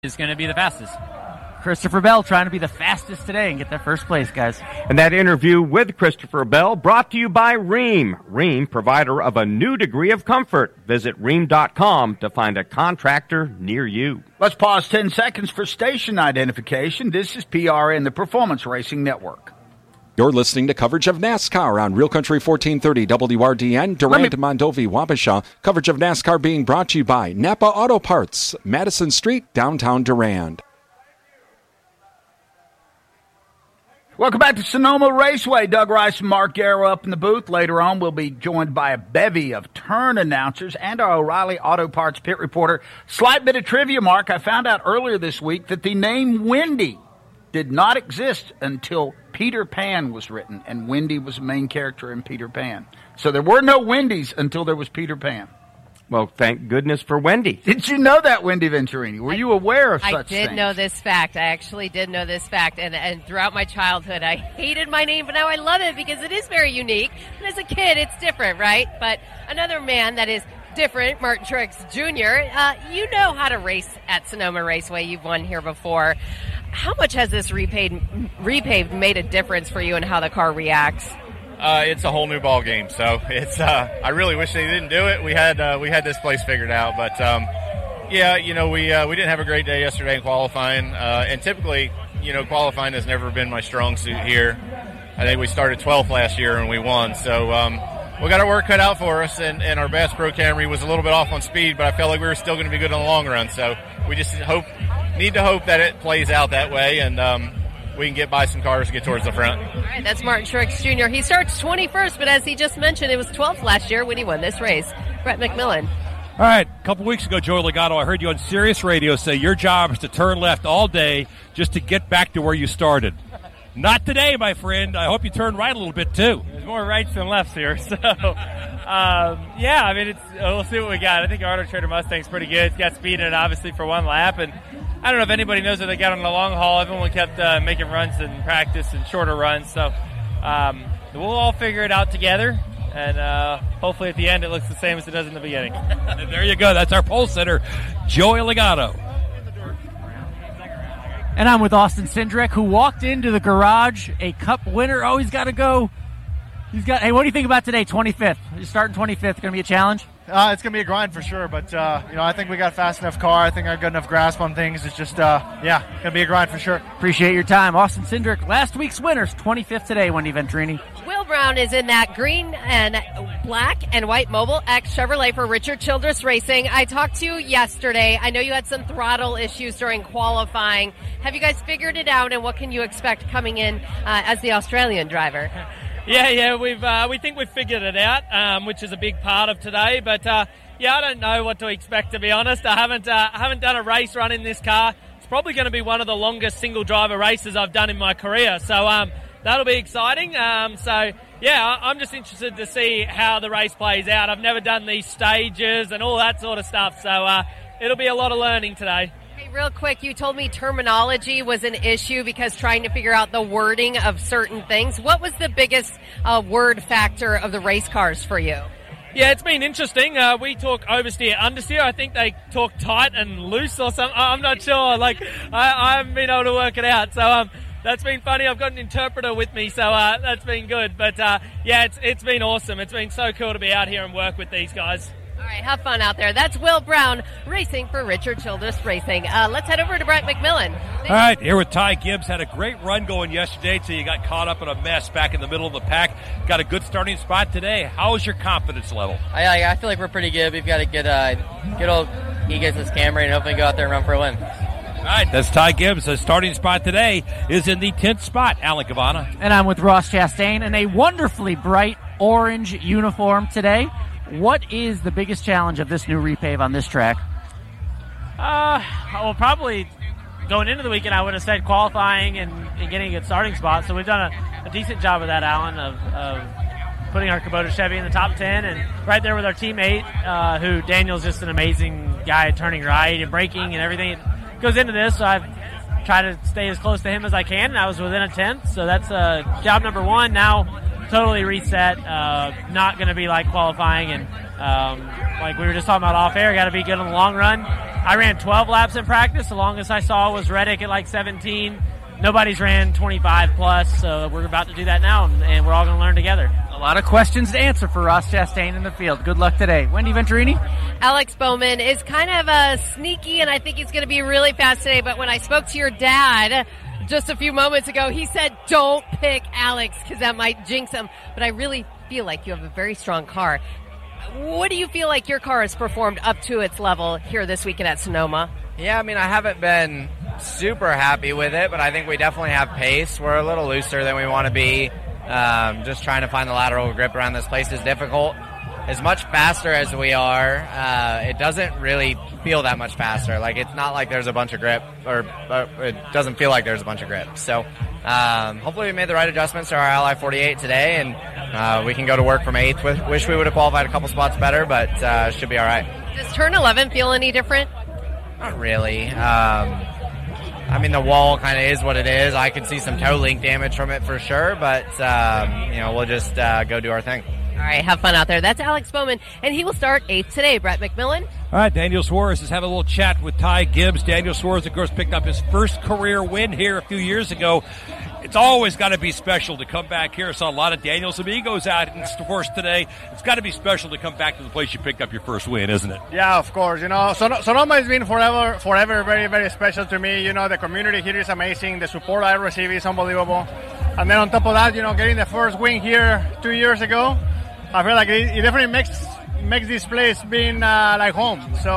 is going to be the fastest. Christopher Bell trying to be the fastest today and get that first place, guys. And that interview with Christopher Bell brought to you by Rheem. Rheem, provider of a new degree of comfort. Visit Rheem.com to find a contractor near you. Let's pause 10 seconds for station identification. This is PRN, the Performance Racing Network. You're listening to coverage of NASCAR on Real Country 1430 WRDN, Durant, Mondovi, Wabasha. Coverage of NASCAR being brought to you by Napa Auto Parts, Madison Street, downtown Durand. Welcome back to Sonoma Raceway. Doug Rice and Mark Guerra up in the booth. Later on, we'll be joined by a bevy of turn announcers and our O'Reilly Auto Parts pit reporter. Slight bit of trivia, Mark. I found out earlier this week that the name Wendy did not exist until Peter Pan was written, and Wendy was the main character in Peter Pan. So there were no Wendy's until there was Peter Pan. Well, thank goodness for Wendy. Did you know that, Wendy Venturini? Were you aware of such things? I did know this fact. I actually did know this fact. And throughout my childhood, I hated my name, but now I love it because it is very unique. And as a kid, it's different, right? But another man that is different, Martin Truex Jr., you know how to race at Sonoma Raceway. You've won here before. How much has this repaved made a difference for you in how the car reacts? It's a whole new ball game. So it's. I really wish they didn't do it. We had this place figured out, but yeah, we didn't have a great day yesterday in qualifying. And typically, qualifying has never been my strong suit here. I think we started 12th last year and we won. So we got our work cut out for us. And our Bass Pro Camry was a little bit off on speed, but I felt like we were still going to be good in the long run. So we just need to hope that it plays out that way, and we can get by some cars and get towards the front. All right, that's Martin Truex Jr. He starts 21st, but as he just mentioned, it was 12th last year when he won this race. Brett McMillan. All right, a couple weeks ago, Joey Legato, I heard you on Sirius Radio say your job is to turn left all day just to get back to where you started. Not today, my friend. I hope you turn right a little bit, too. There's more rights than lefts here, so... yeah, I mean, we'll see what we got. I think our Auto Trader Mustang's pretty good. It's got speed in it, obviously, for one lap, and I don't know if anybody knows what they got on the long haul. Everyone kept making runs in practice and shorter runs, so we'll all figure it out together, and hopefully at the end it looks the same as it does in the beginning. And there you go. That's our pole sitter, Joey Legato. And I'm with Austin Cindric, who walked into the garage, a Cup winner. Oh, he's got to go. Hey, what do you think about today, 25th? You're starting 25th. Going to be a challenge? It's going to be a grind for sure, but, I think we got a fast enough car. I think I got enough grasp on things. It's just, going to be a grind for sure. Appreciate your time. Austin Cindric, last week's winners, 25th today, Wendy Venturini. Will Brown is in that green and black and white Mobile X Chevrolet for Richard Childress Racing. I talked to you yesterday. I know you had some throttle issues during qualifying. Have you guys figured it out, and what can you expect coming in as the Australian driver? Yeah, we think we've figured it out, which is a big part of today. But I don't know what to expect, to be honest. I haven't done a race run in this car. It's probably going to be one of the longest single driver races I've done in my career. So that'll be exciting. I'm just interested to see how the race plays out. I've never done these stages and all that sort of stuff. So it'll be a lot of learning today. Real quick, you told me terminology was an issue because trying to figure out the wording of certain things. What was the biggest word factor of the race cars for you? Yeah, it's been interesting. We talk oversteer, understeer. I think they talk tight and loose or something. I'm not sure. I haven't been able to work it out. So that's been funny. I've got an interpreter with me, so that's been good. But it's been awesome. It's been so cool to be out here and work with these guys. All right, have fun out there. That's Will Brown racing for Richard Childress Racing. Let's head over to Brett McMillan. All right, here with Ty Gibbs. Had a great run going yesterday until you got caught up in a mess back in the middle of the pack. Got a good starting spot today. How's your confidence level? I feel like we're pretty good. We've got a good old Eagles Camry and hopefully go out there and run for a win. All right, that's Ty Gibbs. The starting spot today is in the 10th spot, Alan Cavana. And I'm with Ross Chastain in a wonderfully bright orange uniform today. What is the biggest challenge of this new repave on this track? Well, probably going into the weekend, I would have said qualifying and getting a good starting spot. So we've done a decent job of that, Alan, of putting our Kubota Chevy in the top 10 and right there with our teammate, who Daniel's just an amazing guy, turning right and braking and everything. It goes into this, so I've tried to stay as close to him as I can, and I was within a 10th. So that's job number one. Now, totally reset, not going to be like qualifying, and like we were just talking about off air, got to be good in the long run. I ran 12 laps in practice. The longest I saw was Reddick at like 17. Nobody's ran 25 plus, so we're about to do that now, and we're all going to learn together. A lot of questions to answer for Ross Chastain in the field. Good luck today. Wendy Venturini? Alex Bowman is kind of sneaky, and I think he's going to be really fast today. But when I spoke to your dad just a few moments ago, he said, don't pick Alex because that might jinx him. But I really feel like you have a very strong car. What do you feel like your car has performed up to its level here this weekend at Sonoma? Yeah, I mean, I haven't been super happy with it, but I think we definitely have pace. We're a little looser than we want to be. Just trying to find the lateral grip around this place is difficult. As much faster as we are, it doesn't really feel that much faster. Like, it's not like there's a bunch of grip, or it doesn't feel like there's a bunch of grip. So hopefully we made the right adjustments to our Ally 48 today, and we can go to work from 8th. Wish we would have qualified a couple spots better, but should be all right. Does turn 11 feel any different? Not really. I mean, the wall kind of is what it is. I could see some toe link damage from it for sure, but, we'll just go do our thing. All right, have fun out there. That's Alex Bowman, and he will start 8th today. Brett McMillan. All right, Daniel Suarez is having a little chat with Ty Gibbs. Daniel Suarez, of course, picked up his first career win here a few years ago. It's always got to be special to come back here. I saw a lot of Daniel's amigos out in the course today. It's got to be special to come back to the place you picked up your first win, isn't it? Yeah, of course. Sonoma has been forever very, very special to me. The community here is amazing. The support I receive is unbelievable. And then on top of that, getting the first win here 2 years ago, I feel like it definitely makes this place being like home. So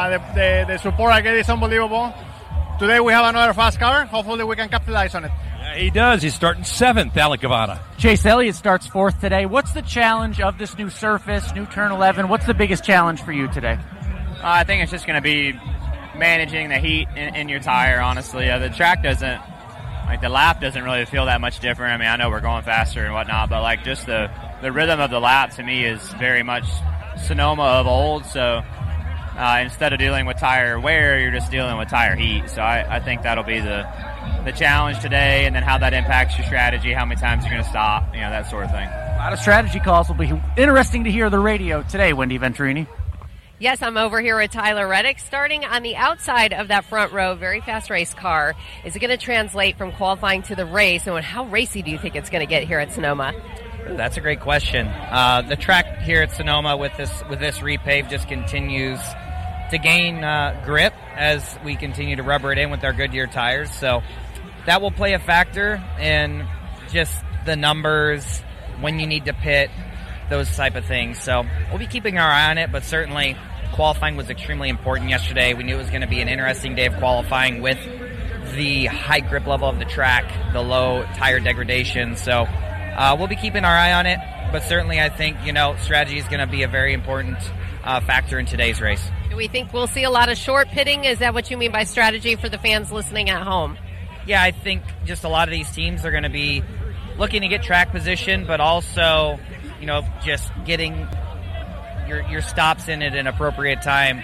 the support I get is unbelievable. Today we have another fast car. Hopefully we can capitalize on it. Yeah, he does. He's starting 7th, Alec Guevara. Chase Elliott starts 4th today. What's the challenge of this new surface, new turn 11? What's the biggest challenge for you today? I think it's just going to be managing the heat in your tire, honestly. The track doesn't, the lap doesn't really feel that much different. I mean, I know we're going faster and whatnot, but just the rhythm of the lap to me is very much Sonoma of old. So instead of dealing with tire wear, you're just dealing with tire heat. So I think that'll be the challenge today, and then how that impacts your strategy, how many times you're going to stop, that sort of thing. A lot of strategy calls will be interesting to hear the radio today, Wendy Venturini. Yes, I'm over here with Tyler Reddick, starting on the outside of that front row, very fast race car. Is it going to translate from qualifying to the race, and how racy do you think it's going to get here at Sonoma? That's a great question. The track here at Sonoma with this repave just continues to gain grip as we continue to rubber it in with our Goodyear tires. So that will play a factor in just the numbers, when you need to pit, those type of things. So we'll be keeping our eye on it, but certainly qualifying was extremely important yesterday. We knew it was going to be an interesting day of qualifying with the high grip level of the track, the low tire degradation. So we'll be keeping our eye on it, but certainly I think, strategy is going to be a very important factor in today's race. Do we think we'll see a lot of short pitting? Is that what you mean by strategy for the fans listening at home? Yeah, I think just a lot of these teams are going to be looking to get track position, but also, just getting your stops in at an appropriate time.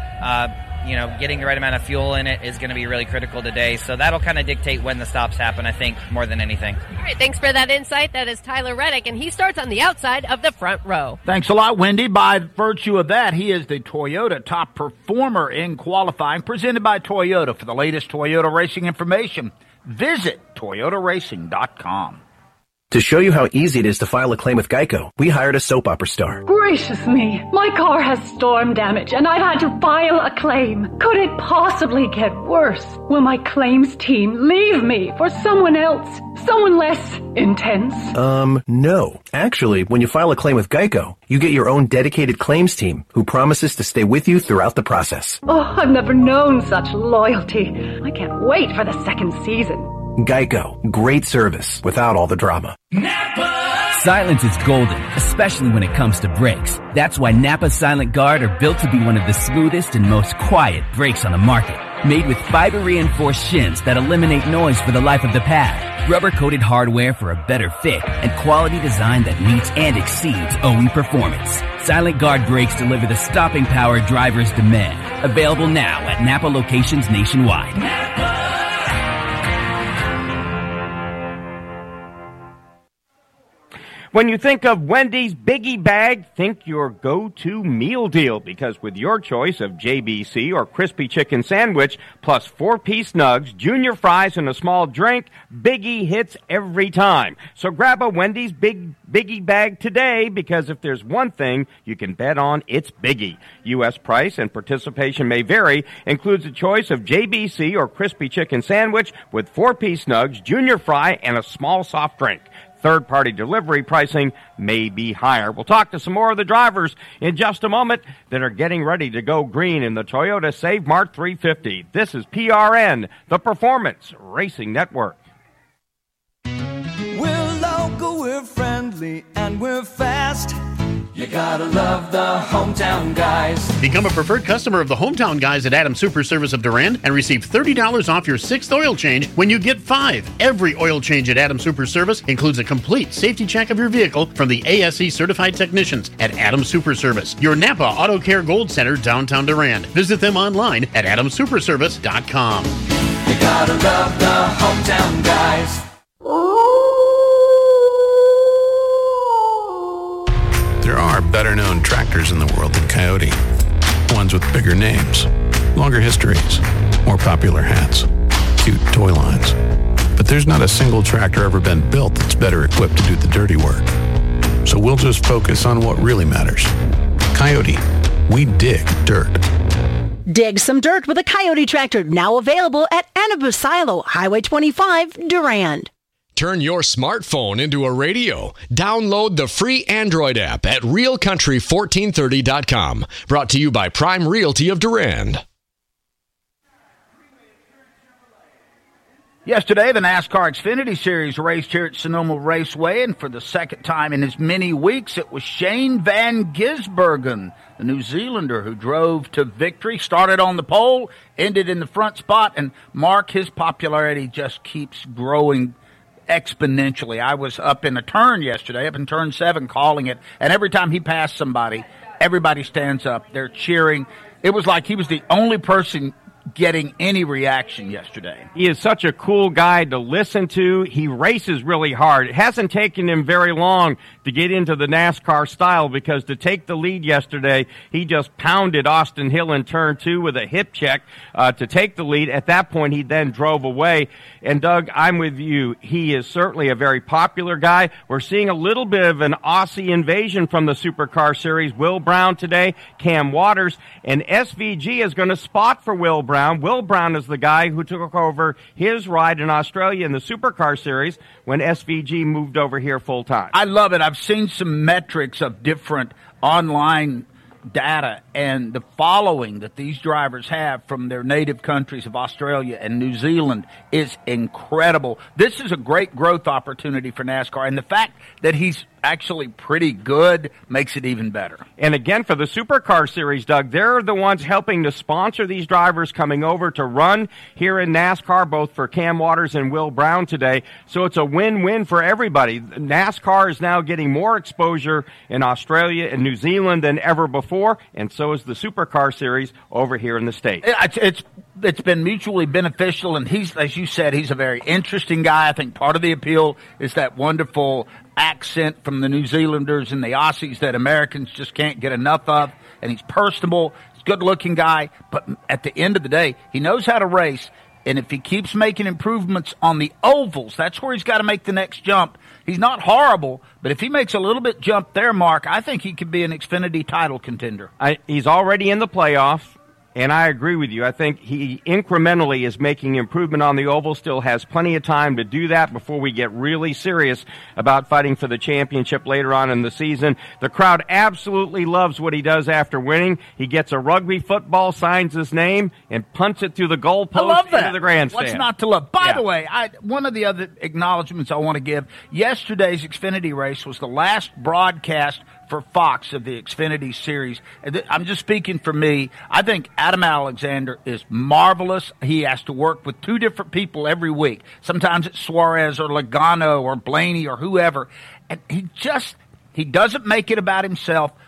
Getting the right amount of fuel in it is going to be really critical today. So that'll kind of dictate when the stops happen, I think, more than anything. All right, thanks for that insight. That is Tyler Reddick, and he starts on the outside of the front row. Thanks a lot, Wendy. By virtue of that, he is the Toyota top performer in qualifying, presented by Toyota. For the latest Toyota racing information, visit toyotaracing.com. To show you how easy it is to file a claim with Geico, we hired a soap opera star. Gracious me, my car has storm damage and I've had to file a claim. Could it possibly get worse? Will my claims team leave me for someone else? Someone less intense? No. Actually, when you file a claim with Geico, you get your own dedicated claims team who promises to stay with you throughout the process. Oh, I've never known such loyalty. I can't wait for the second season. Geico. Great service without all the drama. Silence is golden, especially when it comes to brakes. That's why Napa Silent Guard are built to be one of the smoothest and most quiet brakes on the market. Made with fiber-reinforced shims that eliminate noise for the life of the pad, rubber-coated hardware for a better fit, and quality design that meets and exceeds OE performance. Silent Guard brakes deliver the stopping power drivers demand. Available now at Napa locations nationwide. When you think of Wendy's Biggie Bag, think your go-to meal deal, because with your choice of JBC or crispy chicken sandwich plus 4-piece nugs, junior fries, and a small drink, Biggie hits every time. So grab a Wendy's Biggie Bag today, because if there's one thing you can bet on, it's Biggie. U.S. price and participation may vary. Includes a choice of JBC or crispy chicken sandwich with 4-piece nugs, junior fry, and a small soft drink. Third-party delivery pricing may be higher. We'll talk to some more of the drivers in just a moment that are getting ready to go green in the Toyota Save Mart 350. This is PRN, the Performance Racing Network. We're local, we're friendly, and we're fast. You gotta love the Hometown Guys. Become a preferred customer of the Hometown Guys at Adams Super Service of Durand and receive $30 off your 6th oil change when you get 5. Every oil change at Adams Super Service includes a complete safety check of your vehicle from the ASE certified technicians at Adams Super Service, your Napa Auto Care Gold Center, downtown Durand. Visit them online at adamsuperservice.com. You gotta love the Hometown Guys. There are better-known tractors in the world than Coyote. Ones with bigger names, longer histories, more popular hats, cute toy lines. But there's not a single tractor ever been built that's better equipped to do the dirty work. So we'll just focus on what really matters. Coyote, we dig dirt. Dig some dirt with a Coyote tractor, now available at Anabu Silo, Highway 25, Durand. Turn your smartphone into a radio. Download the free Android app at realcountry1430.com. Brought to you by Prime Realty of Durand. Yesterday, the NASCAR Xfinity Series raced here at Sonoma Raceway, and for the second time in as many weeks, it was Shane Van Gisbergen, the New Zealander who drove to victory, started on the pole, ended in the front spot, and Mark, his popularity just keeps growing exponentially. I was up in a turn yesterday, up in turn 7, calling it, and every time he passed somebody, everybody stands up. They're cheering. It was like he was the only person getting any reaction yesterday. He is such a cool guy to listen to. He races really hard. It hasn't taken him very long to get into the NASCAR style, because to take the lead yesterday, he just pounded Austin Hill in turn 2 with a hip check to take the lead. At that point, he then drove away. And Doug, I'm with you. He is certainly a very popular guy. We're seeing a little bit of an Aussie invasion from the Supercar Series. Will Brown today, Cam Waters, and SVG is going to spot for Will Brown. Will Brown is the guy who took over his ride in Australia in the Supercar Series when SVG moved over here full time. I love it. I've seen some metrics of different online data, and the following that these drivers have from their native countries of Australia and New Zealand is incredible. This is a great growth opportunity for NASCAR, and the fact that he's actually pretty good makes it even better. And again, for the Supercar Series, Doug, they're the ones helping to sponsor these drivers coming over to run here in NASCAR, both for Cam Waters and Will Brown today. So it's a win-win for everybody. NASCAR is now getting more exposure in Australia and New Zealand than ever before, and so is the Supercar Series over here in the States. It's been mutually beneficial, and he's, as you said, he's a very interesting guy. I think part of the appeal is that wonderful accent from the New Zealanders and the Aussies that Americans just can't get enough of, and he's personable. He's a good-looking guy, but at the end of the day, he knows how to race, and if he keeps making improvements on the ovals, that's where he's got to make the next jump. He's not horrible, but if he makes a little bit jump there, Mark, I think he could be an Xfinity title contender. He's already in the playoffs. And I agree with you. I think he incrementally is making improvement on the oval, still has plenty of time to do that before we get really serious about fighting for the championship later on in the season. The crowd absolutely loves what he does after winning. He gets a rugby football, signs his name, and punts it through the goalpost into the grandstand. What's not to love? By the way, one of the other acknowledgments I want to give, yesterday's Xfinity race was the last broadcast for Fox of the Xfinity Series. I'm just speaking for me. I think Adam Alexander is marvelous. He has to work with 2 different people every week. Sometimes it's Suarez or Logano or Blaney or whoever. And he doesn't make it about himself,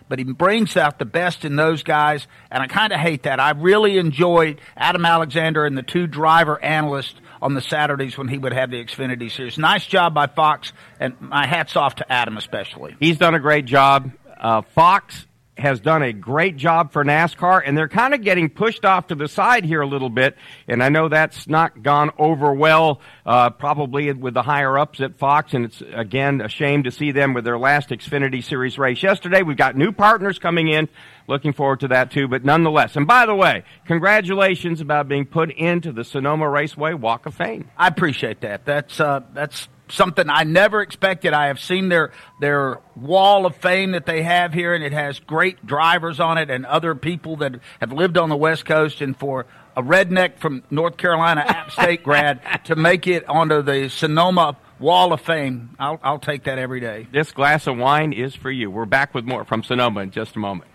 but he brings out the best in those guys, and I kind of hate that. I really enjoyed Adam Alexander and the two driver analysts on the Saturdays when he would have the Xfinity Series. Nice job by Fox, and my hat's off to Adam especially. He's done a great job. Fox has done a great job for NASCAR, and they're kind of getting pushed off to the side here a little bit, and I know that's not gone over well, probably with the higher-ups at Fox, and it's, again, a shame to see them with their last Xfinity Series race yesterday. We've got new partners coming in. Looking forward to that, too, but nonetheless. And by the way, congratulations about being put into the Sonoma Raceway Walk of Fame. I appreciate that. That's something I never expected. I have seen their wall of fame that they have here, and it has great drivers on it and other people that have lived on the West Coast. And for a redneck from North Carolina, App State grad, to make it onto the Sonoma Wall of Fame, I'll take that every day. This glass of wine is for you. We're back with more from Sonoma in just a moment.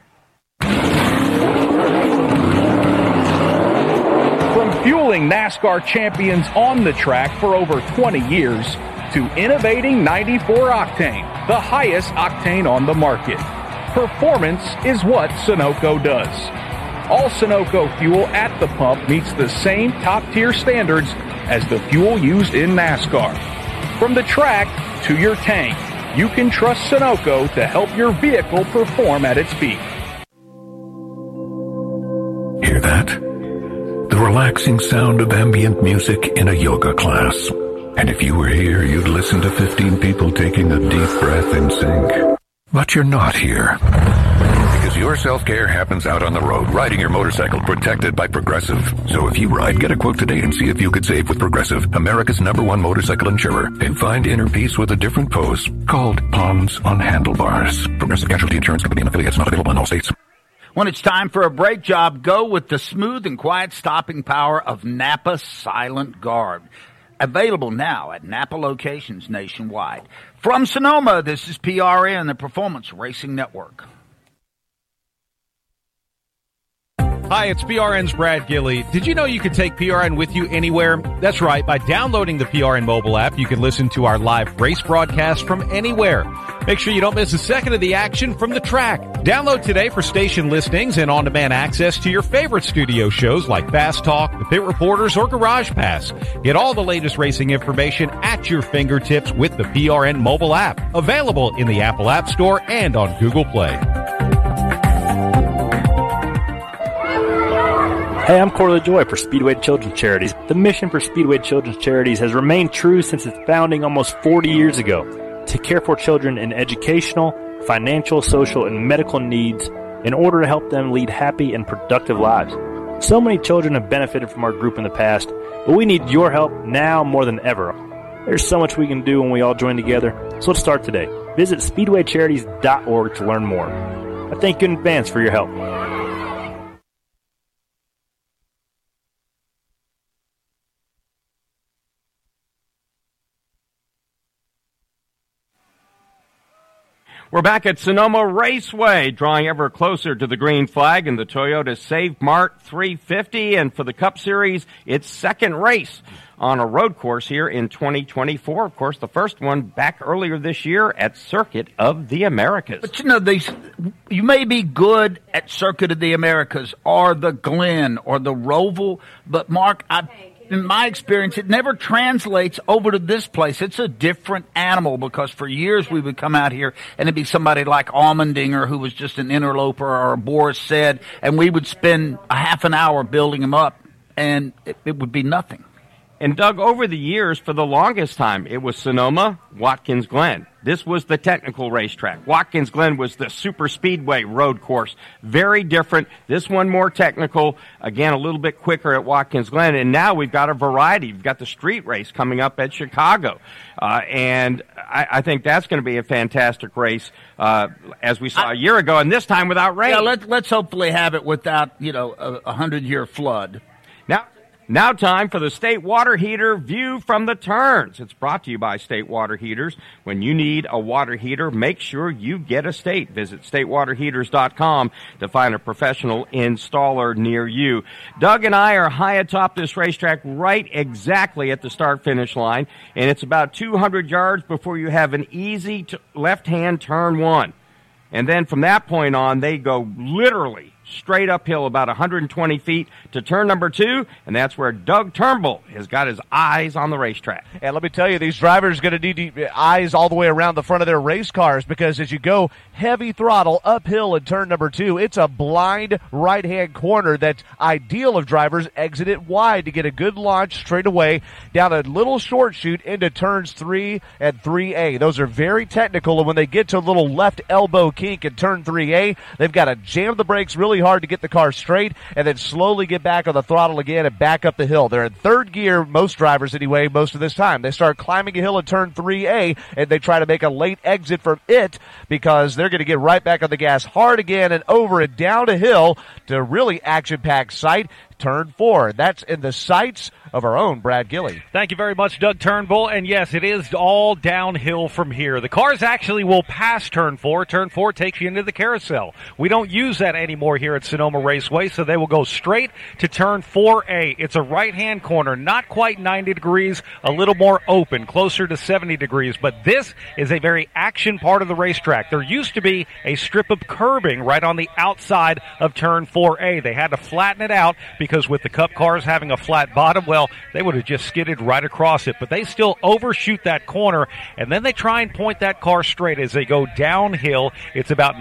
From fueling NASCAR champions on the track for over 20 years to innovating 94 Octane, the highest octane on the market. Performance is what Sunoco does. All Sunoco fuel at the pump meets the same top-tier standards as the fuel used in NASCAR. From the track to your tank, you can trust Sunoco to help your vehicle perform at its peak. Hear that? The relaxing sound of ambient music in a yoga class. And if you were here, you'd listen to 15 people taking a deep breath in sync. But you're not here. Because your self-care happens out on the road, riding your motorcycle protected by Progressive. So if you ride, get a quote today and see if you could save with Progressive, America's #1 motorcycle insurer. And find inner peace with a different pose called Palms on Handlebars. Progressive Casualty Insurance Company and affiliates, not available in all states. When it's time for a brake job, go with the smooth and quiet stopping power of Napa Silent Guard. Available now at Napa locations nationwide. From Sonoma, this is PRN, the Performance Racing Network. Hi, it's PRN's Brad Gilley. Did you know you could take PRN with you anywhere? That's right. By downloading the PRN mobile app, you can listen to our live race broadcast from anywhere. Make sure you don't miss a second of the action from the track. Download today for station listings and on-demand access to your favorite studio shows like Fast Talk, The Pit Reporters, or Garage Pass. Get all the latest racing information at your fingertips with the PRN mobile app. Available in the Apple App Store and on Google Play. Hey, I'm Corley Joy for Speedway Children's Charities. The mission for Speedway Children's Charities has remained true since its founding almost 40 years ago, to care for children in educational, financial, social, and medical needs in order to help them lead happy and productive lives. So many children have benefited from our group in the past, but we need your help now more than ever. There's so much we can do when we all join together, so let's start today. Visit SpeedwayCharities.org to learn more. I thank you in advance for your help. We're back at Sonoma Raceway, drawing ever closer to the green flag in the Toyota Save Mart 350. And for the Cup Series, its second race on a road course here in 2024. Of course, the first one back earlier this year at Circuit of the Americas. But you know, you may be good at Circuit of the Americas or the Glen or the Roval, but Mark, in my experience, it never translates over to this place. It's a different animal because for years we would come out here and it'd be somebody like Allmendinger who was just an interloper, or Boris Said, and we would spend a half an hour building him up, and it would be nothing. And Doug, over the years, for the longest time, it was Sonoma, Watkins Glen. This was the technical racetrack. Watkins Glen was the super speedway road course. Very different. This one more technical. Again, a little bit quicker at Watkins Glen. And now we've got a variety. We've got the street race coming up at Chicago. And I think that's going to be a fantastic race, as we saw a year ago, and this time without rain. Yeah, let's hopefully have it without, a 100-year flood. Now time for the State Water Heater View from the Turns. It's brought to you by State Water Heaters. When you need a water heater, make sure you get a State. Visit statewaterheaters.com to find a professional installer near you. Doug and I are high atop this racetrack right exactly at the start-finish line, and it's about 200 yards before you have an easy left-hand turn one. And then from that point on, they go literally straight uphill about 120 feet to turn number 2, and that's where Doug Turnbull has got his eyes on the racetrack. And let me tell you, these drivers are going to need eyes all the way around the front of their race cars, because as you go heavy throttle uphill in turn number 2, it's a blind right-hand corner that's ideal if drivers exit it wide to get a good launch straight away down a little short chute into turns 3 and 3A. Those are very technical, and when they get to a little left elbow kink in turn 3A, they've got to jam the brakes really hard to get the car straight and then slowly get back on the throttle again and back up the hill. They're in third gear, most drivers anyway, most of this time. They start climbing a hill in turn 3A, and they try to make a late exit from it because they're going to get right back on the gas hard again and over and down a hill to a really action-packed sight. Turn 4. That's in the sights of our own Brad Gilley. Thank you very much, Doug Turnbull. And yes, it is all downhill from here. The cars actually will pass Turn 4. Turn 4 takes you into the carousel. We don't use that anymore here at Sonoma Raceway, so they will go straight to Turn 4A. It's a right-hand corner, not quite 90 degrees, a little more open, closer to 70 degrees. But this is a very action part of the racetrack. There used to be a strip of curbing right on the outside of Turn 4A. They had to flatten it out because with the Cup cars having a flat bottom, well, they would have just skidded right across it. But they still overshoot that corner, and then they try and point that car straight as they go downhill. It's about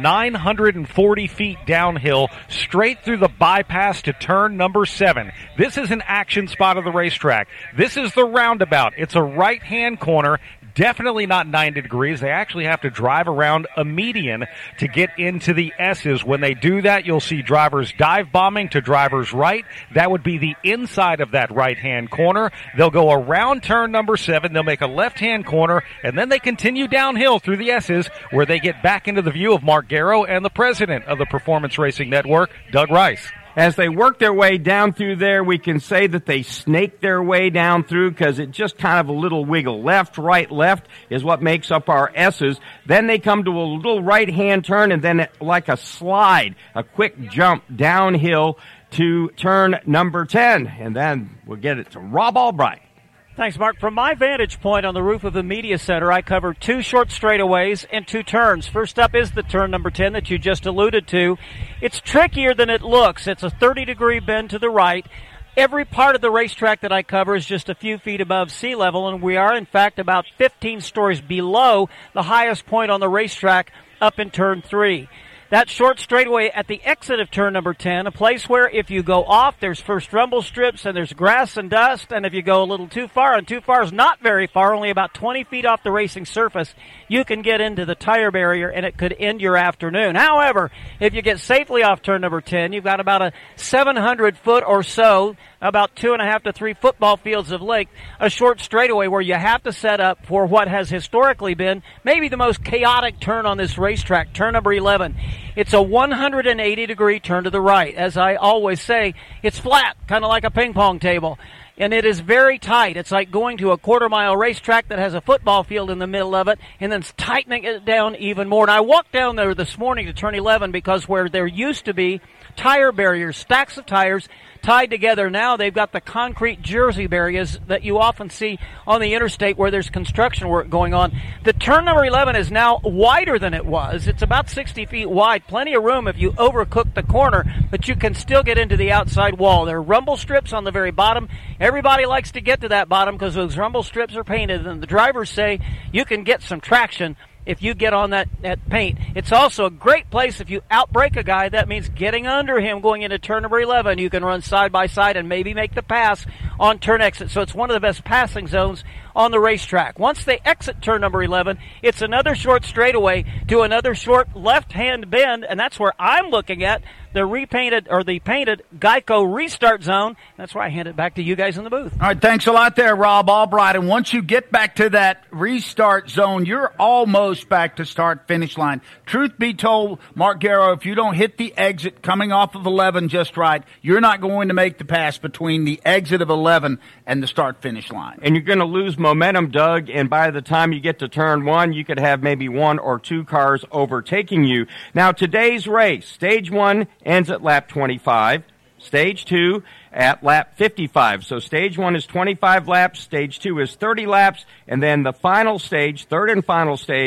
940 feet downhill, straight through the bypass to turn number 7. This is an action spot of the racetrack. This is the roundabout. It's a right-hand corner. Definitely not 90 degrees. They actually have to drive around a median to get into the S's. When they do that, you'll see drivers dive bombing to drivers right. That would be the inside of that right-hand corner. They'll go around turn number 7. They'll make a left-hand corner, and then they continue downhill through the S's where they get back into the view of Mark Garrow and the president of the Performance Racing Network, Doug Rice. As they work their way down through there, we can say that they snake their way down through because it just kind of a little wiggle. Left, right, left is what makes up our S's. Then they come to a little right-hand turn and then like a slide, a quick jump downhill to turn number 10. And then we'll get it to Rob Albright. Thanks, Mark. From my vantage point on the roof of the media center, I cover 2 short straightaways and 2 turns. First up is the turn number 10 that you just alluded to. It's trickier than it looks. It's a 30-degree bend to the right. Every part of the racetrack that I cover is just a few feet above sea level, and we are, in fact, about 15 stories below the highest point on the racetrack up in turn 3. That short straightaway at the exit of turn number 10, a place where if you go off, there's first rumble strips and there's grass and dust, and if you go a little too far, and too far is not very far, only about 20 feet off the racing surface, you can get into the tire barrier and it could end your afternoon. However, if you get safely off turn number 10, you've got about a 700 foot or so, about 2.5 to 3 football fields of length, a short straightaway where you have to set up for what has historically been maybe the most chaotic turn on this racetrack, turn number 11. It's a 180-degree turn to the right. As I always say, it's flat, kind of like a ping pong table. And it is very tight. It's like going to a quarter-mile racetrack that has a football field in the middle of it and then tightening it down even more. And I walked down there this morning to turn 11 because where there used to be tire barriers, stacks of tires tied together, now they've got the concrete jersey barriers that you often see on the interstate where there's construction work going on. The turn number 11 is now wider than it was. It's about 60 feet wide, plenty of room if you overcook the corner, but you can still get into the outside wall. There are rumble strips on the very bottom. Everybody likes to get to that bottom because those rumble strips are painted, and the drivers say you can get some traction if you get on that paint. It's also a great place if you outbrake a guy. That means getting under him going into turn number 11. You can run side by side and maybe make the pass on turn exit. So it's one of the best passing zones on the racetrack. Once they exit turn number 11, it's another short straightaway to another short left-hand bend, and that's where I'm looking at the repainted or the painted Geico restart zone. That's why I hand it back to you guys in the booth. All right, thanks a lot there, Rob Albright. And once you get back to that restart zone, you're almost back to start-finish line. Truth be told, Mark Garrow, if you don't hit the exit coming off of 11 just right, you're not going to make the pass between the exit of 11 and the start-finish line. And you're going to lose momentum, Doug, and by the time you get to turn 1, you could have maybe 1 or 2 cars overtaking you. Now, today's race, stage 1 ends at lap 25, stage 2 at lap 55. So stage 1 is 25 laps, stage 2 is 30 laps, and then the final stage, third and final stage,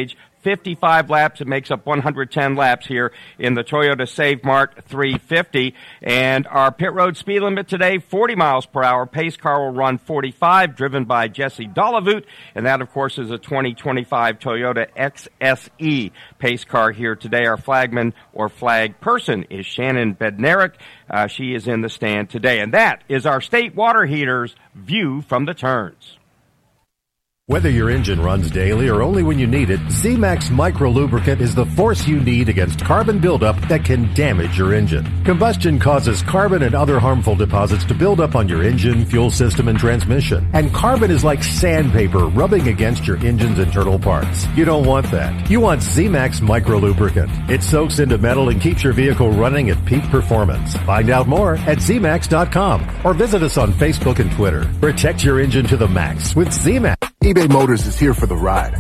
55 laps. It makes up 110 laps here in the Toyota Save Mart 350. And our pit road speed limit today, 40 miles per hour. Pace car will run 45, driven by Jesse Dollavoot. And that, of course, is a 2025 Toyota XSE pace car here today. Our flagman or flag person is Shannon Bednarik. She is in the stand today. And that is our State Water Heaters view from the turns. Whether your engine runs daily or only when you need it, Z-Max Micro Lubricant is the force you need against carbon buildup that can damage your engine. Combustion causes carbon and other harmful deposits to build up on your engine, fuel system, and transmission. And carbon is like sandpaper rubbing against your engine's internal parts. You don't want that. You want Z-Max Micro Lubricant. It soaks into metal and keeps your vehicle running at peak performance. Find out more at zmax.com or visit us on Facebook and Twitter. Protect your engine to the max with Z-Max. eBay Motors is here for the ride.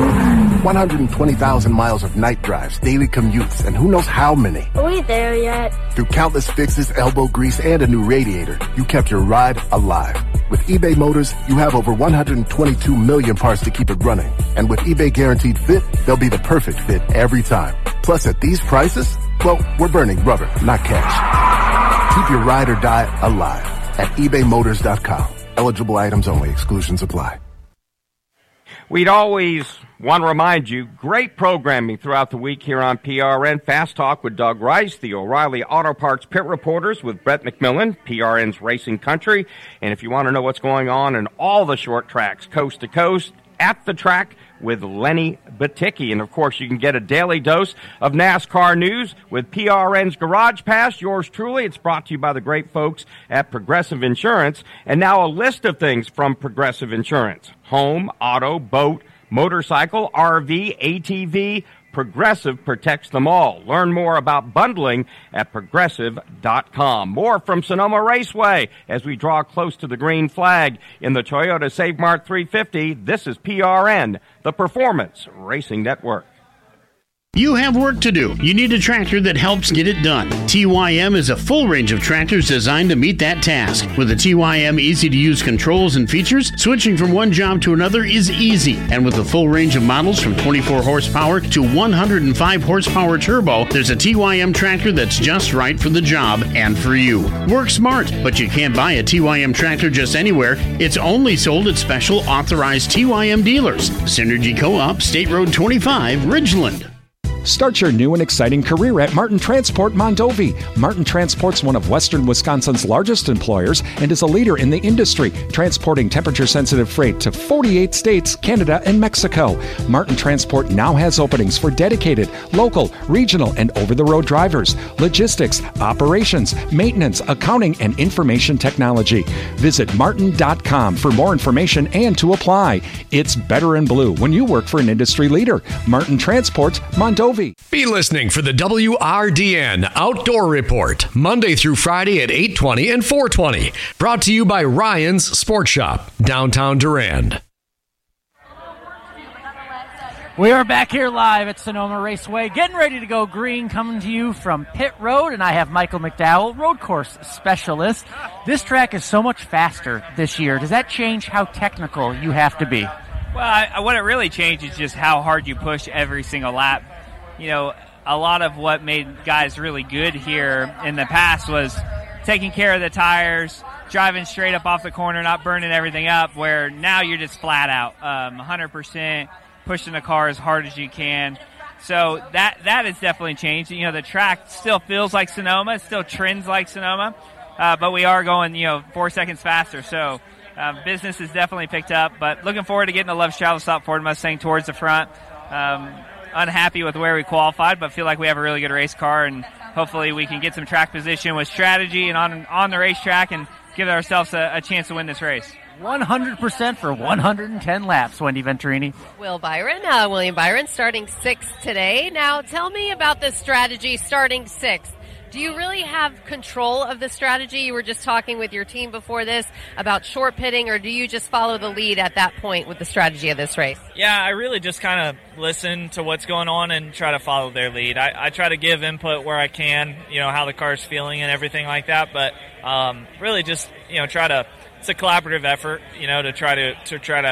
120,000 miles of night drives, daily commutes, and who knows how many. Are we there yet? Through countless fixes, elbow grease, and a new radiator, you kept your ride alive. With eBay Motors, you have over 122 million parts to keep it running. And with eBay Guaranteed Fit, they'll be the perfect fit every time. Plus, at these prices, well, we're burning rubber, not cash. Keep your ride or die alive at ebaymotors.com. Eligible items only. Exclusions apply. We'd always want to remind you, great programming throughout the week here on PRN. Fast Talk with Doug Rice, the O'Reilly Auto Parts Pit Reporters with Brett McMillan, PRN's Racing Country. And if you want to know what's going on in all the short tracks, coast to coast, at the track with Lenny Baticki. And, of course, you can get a daily dose of NASCAR news with PRN's Garage Pass. Yours truly. It's brought to you by the great folks at Progressive Insurance. And now a list of things from Progressive Insurance. Home, auto, boat, motorcycle, RV, ATV. Progressive protects them all. Learn more about bundling at Progressive.com. More from Sonoma Raceway as we draw close to the green flag in the Toyota Save Mart 350. This is PRN, the Performance Racing Network. You have work to do. You need a tractor that helps get it done. TYM is a full range of tractors designed to meet that task. With the TYM easy-to-use controls and features, switching from one job to another is easy. And with a full range of models from 24 horsepower to 105 horsepower turbo, there's a TYM tractor that's just right for the job and for you. Work smart, but you can't buy a TYM tractor just anywhere. It's only sold at special authorized TYM dealers. Synergy Co-op, State Road 25, Ridgeland. Start your new and exciting career at Martin Transport Mondovi. Martin Transport's one of Western Wisconsin's largest employers and is a leader in the industry, transporting temperature-sensitive freight to 48 states, Canada, and Mexico. Martin Transport now has openings for dedicated, local, regional, and over-the-road drivers, logistics, operations, maintenance, accounting, and information technology. Visit martin.com for more information and to apply. It's better in blue when you work for an industry leader. Martin Transport Mondovi. Be listening for the WRDN Outdoor Report, Monday through Friday at 8:20 and 4:20. Brought to you by Ryan's Sports Shop, downtown Durand. We are back here live at Sonoma Raceway, getting ready to go green, coming to you from Pit Road, and I have Michael McDowell, road course specialist. This track is so much faster this year. Does that change how technical you have to be? Well, what it really changed is just how hard you push every single lap. You know, a lot of what made guys really good here in the past was taking care of the tires, driving straight up off the corner, not burning everything up, where now you're just flat out, 100% pushing the car as hard as you can. So that has definitely changed. You know, the track still feels like Sonoma, still trends like Sonoma, but we are going, 4 seconds faster. So business has definitely picked up, but looking forward to getting the Love's Travel Stop Ford Mustang towards the front. Unhappy with where we qualified, but feel like we have a really good race car, and hopefully we can get some track position with strategy and on the racetrack and give ourselves a chance to win this race. 100% for 110 laps, Wendy Venturini. William Byron starting 6th today. Now tell me about the strategy starting 6th. Do you really have control of the strategy? You were just talking with your team before this about short pitting, or do you just follow the lead at that point with the strategy of this race? Yeah, I really just kind of listen to what's going on and try to follow their lead. I try to give input where I can, how the car's feeling and everything like that, but really just, try to, it's a collaborative effort, to try to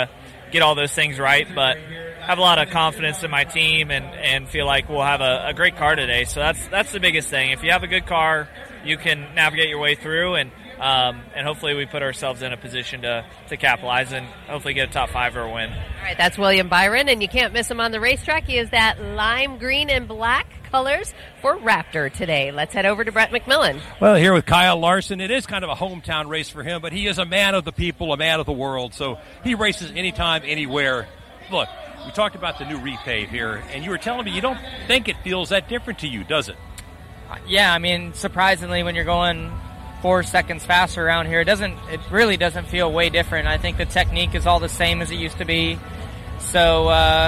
get all those things right, but have a lot of confidence in my team and feel like we'll have a great car today. So that's the biggest thing. If you have a good car, you can navigate your way through, and hopefully we put ourselves in a position to capitalize and hopefully get a top 5 or a win. All right, that's William Byron, and you can't miss him on the racetrack. He is that lime green and black colors for Raptor today. Let's head over to Brett McMillan. Well, here with Kyle Larson, it is kind of a hometown race for him, but he is a man of the people, a man of the world, so he races anytime, anywhere. Look, we talked about the new repave here, and you were telling me you don't think it feels that different to you, does it? Yeah, I mean, surprisingly, when you're going 4 seconds faster around here, it really doesn't feel way different. I think the technique is all the same as it used to be. So,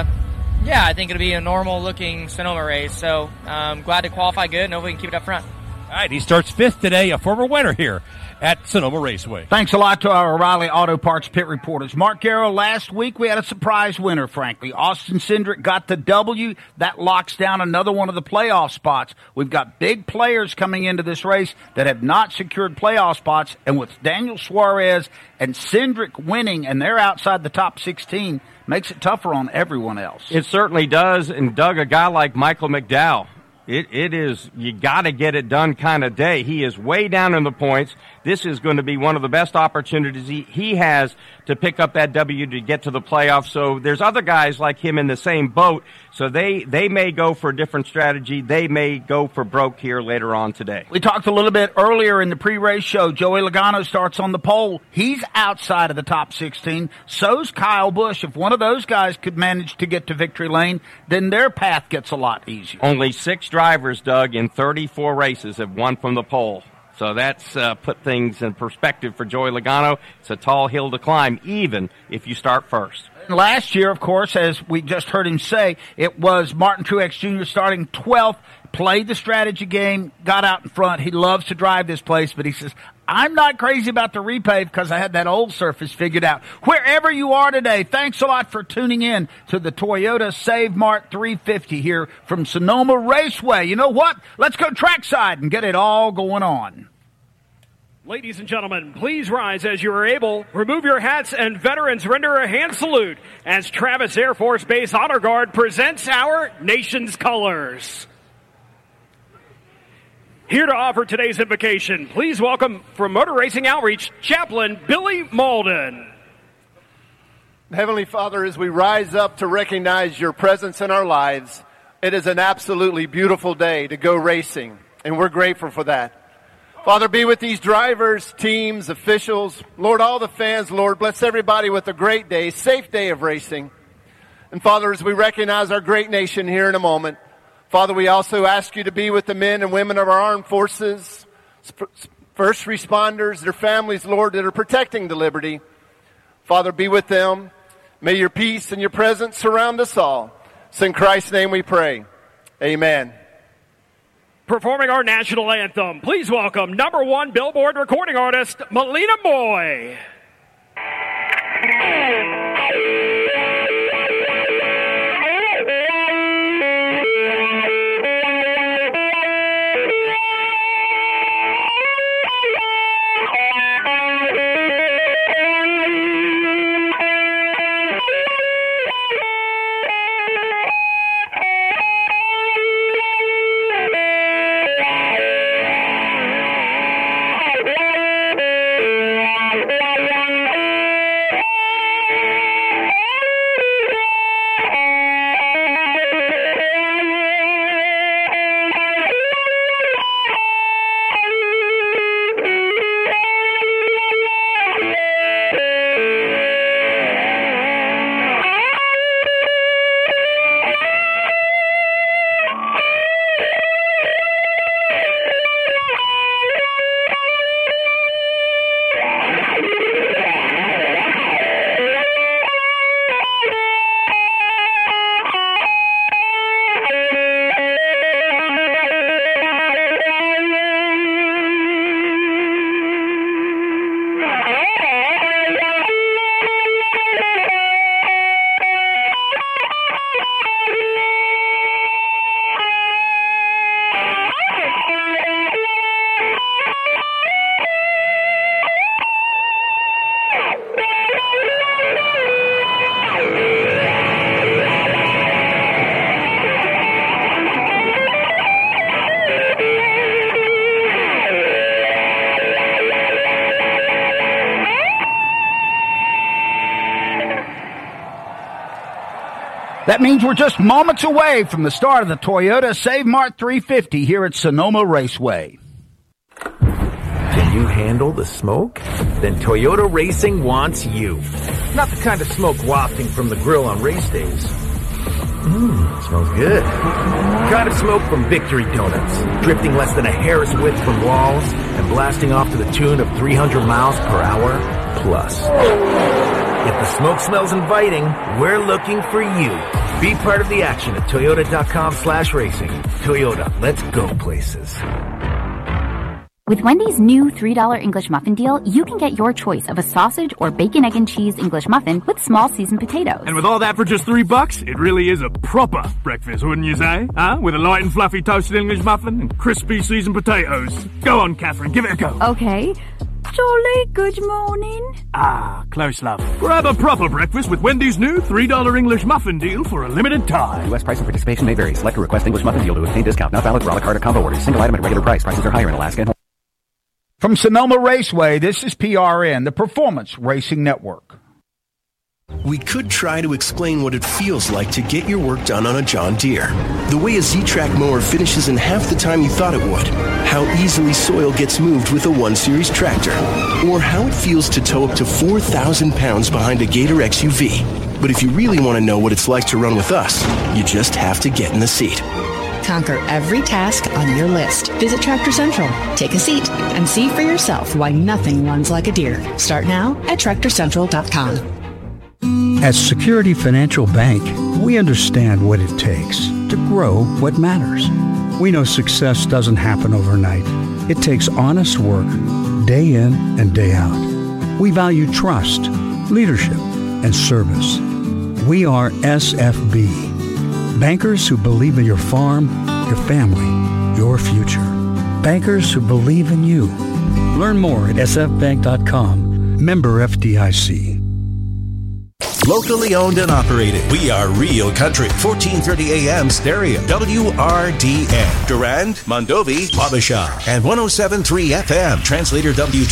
yeah, I think it'll be a normal-looking Sonoma race. So, I'm glad to qualify good, and hopefully we can keep it up front. All right, he starts 5th today, a former winner here at Sonoma Raceway. Thanks a lot to our O'Reilly Auto Parts pit reporters. Mark Garrow, last week we had a surprise winner, frankly. Austin Cindric got the W. That locks down another one of the playoff spots. We've got big players coming into this race that have not secured playoff spots, and with Daniel Suarez and Cindric winning, and they're outside the top 16, makes it tougher on everyone else. It certainly does, and Doug, a guy like Michael McDowell, it is, you got to get it done kind of day. He is way down in the points. This is going to be one of the best opportunities he has to pick up that W to get to the playoffs. So there's other guys like him in the same boat. So they may go for a different strategy. They may go for broke here later on today. We talked a little bit earlier in the pre-race show. Joey Logano starts on the pole. He's outside of the top 16. So's Kyle Busch. If one of those guys could manage to get to victory lane, then their path gets a lot easier. Only 6 drivers, Doug, in 34 races have won from the pole. So that's put things in perspective for Joey Logano. It's a tall hill to climb, even if you start first. Last year, of course, as we just heard him say, it was Martin Truex Jr. starting 12th, played the strategy game, got out in front. He loves to drive this place, but he says, I'm not crazy about the repave because I had that old surface figured out. Wherever you are today, thanks a lot for tuning in to the Toyota Save Mart 350 here from Sonoma Raceway. You know what? Let's go trackside and get it all going on. Ladies and gentlemen, please rise as you are able. Remove your hats and veterans render a hand salute as Travis Air Force Base Honor Guard presents our nation's colors. Here to offer today's invocation, please welcome from Motor Racing Outreach, Chaplain Billy Malden. Heavenly Father, as we rise up to recognize your presence in our lives, it is an absolutely beautiful day to go racing, and we're grateful for that. Father, be with these drivers, teams, officials. Lord, all the fans, Lord, bless everybody with a great day, safe day of racing. And Father, as we recognize our great nation here in a moment, Father, we also ask you to be with the men and women of our armed forces, first responders, their families, Lord, that are protecting the liberty. Father, be with them. May your peace and your presence surround us all. It's in Christ's name we pray. Amen. Performing our national anthem, please welcome #1 Billboard recording artist, Melina Moy. Yeah. That means we're just moments away from the start of the Toyota Save Mart 350 here at Sonoma Raceway. Can you handle the smoke? Then Toyota Racing wants you. Not the kind of smoke wafting from the grill on race days. Smells good. The kind of smoke from Victory Donuts, drifting less than a hair's width from walls and blasting off to the tune of 300 miles per hour plus. If the smoke smells inviting, we're looking for you. Be part of the action at toyota.com/racing. Toyota, let's go places. With Wendy's new $3 English muffin deal, you can get your choice of a sausage or bacon, egg, and cheese English muffin with small seasoned potatoes. And with all that for just $3, it really is a proper breakfast, wouldn't you say? Huh? With a light and fluffy toasted English muffin and crispy seasoned potatoes. Go on, Catherine, give it a go. Okay. Jolly good morning. Ah, close, love. Grab a proper breakfast with Wendy's new $3 English muffin deal for a limited time. U.S. price and participation may vary. Select a request English muffin deal to obtain discount. Not valid for a la carte or combo orders. Single item at regular price. Prices are higher in Alaska and Hawaii. From Sonoma Raceway, this is PRN, the Performance Racing Network. We could try to explain what it feels like to get your work done on a John Deere. The way a Z-Track mower finishes in half the time you thought it would. How easily soil gets moved with a 1 Series tractor. Or how it feels to tow up to 4,000 pounds behind a Gator XUV. But if you really want to know what it's like to run with us, you just have to get in the seat. Conquer every task on your list. Visit Tractor Central, take a seat, and see for yourself why nothing runs like a Deere. Start now at TractorCentral.com. At Security Financial Bank, we understand what it takes to grow what matters. We know success doesn't happen overnight. It takes honest work, day in and day out. We value trust, leadership, and service. We are SFB. Bankers who believe in your farm, your family, your future. Bankers who believe in you. Learn more at sfbank.com. Member FDIC. Locally owned and operated. We are Real Country. 1430 AM stereo. WRDN. Durand, Mondovi, Wabasha. And 107.3 FM. Translator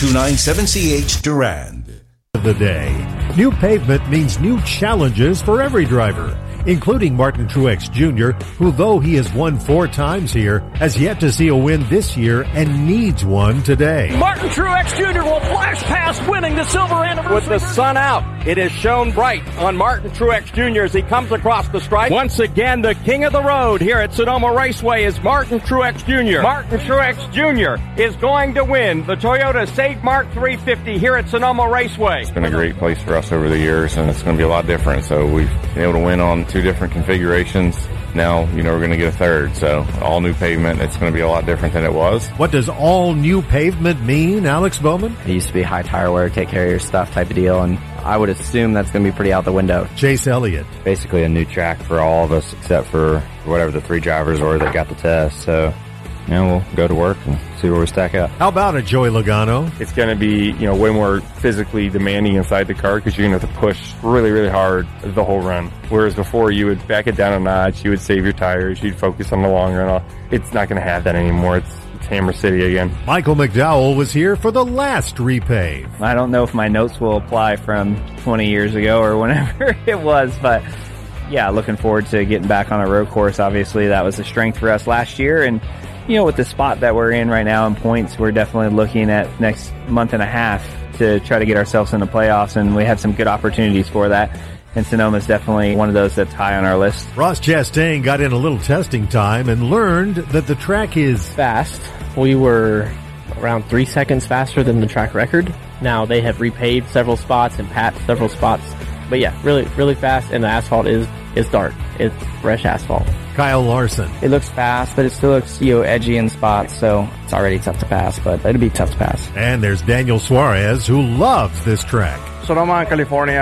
W297CH Durand. Of the day. New pavement means new challenges for every driver, including Martin Truex Jr., who, though he has won 4 times here, has yet to see a win this year and needs one today. Martin Truex Jr. will flash past winning the silver anniversary. With the sun out, it is shown bright on Martin Truex Jr. as he comes across the stripe. Once again, the king of the road here at Sonoma Raceway is Martin Truex Jr. Martin Truex Jr. is going to win the Toyota Save Mart 350 here at Sonoma Raceway. It's been a great place for us over the years, and it's going to be a lot different. So we've been able to win on 2 different configurations. Now, we're going to get a third. So all new pavement, it's going to be a lot different than it was. What does all new pavement mean, Alex Bowman? It used to be high tire wear, take care of your stuff type of deal, and I would assume that's going to be pretty out the window. Chase Elliott. Basically a new track for all of us except for whatever the 3 drivers were that got the test. So, we'll go to work and see where we stack up. How about it, Joey Logano? It's going to be, way more physically demanding inside the car because you're going to have to push really, really hard the whole run. Whereas before you would back it down a notch, you would save your tires, you'd focus on the long run. It's not going to have that anymore. It's Hammer City again. Michael McDowell was here for the last repave. I don't know if my notes will apply from 20 years ago or whenever it was, but yeah, looking forward to getting back on a road course. Obviously, that was a strength for us last year, and with the spot that we're in right now in points, we're definitely looking at next month and a half to try to get ourselves in the playoffs, and we have some good opportunities for that. And Sonoma's definitely one of those that's high on our list. Ross Chastain got in a little testing time and learned that the track is fast. We were around 3 seconds faster than the track record. Now they have repaved several spots and patched several spots. But yeah, really, really fast, and the asphalt is dark. It's fresh asphalt. Kyle Larson. It looks fast, but it still looks, edgy in spots, so it's already tough to pass, but it'll be tough to pass. And there's Daniel Suarez, who loves this track. Sonoma, California,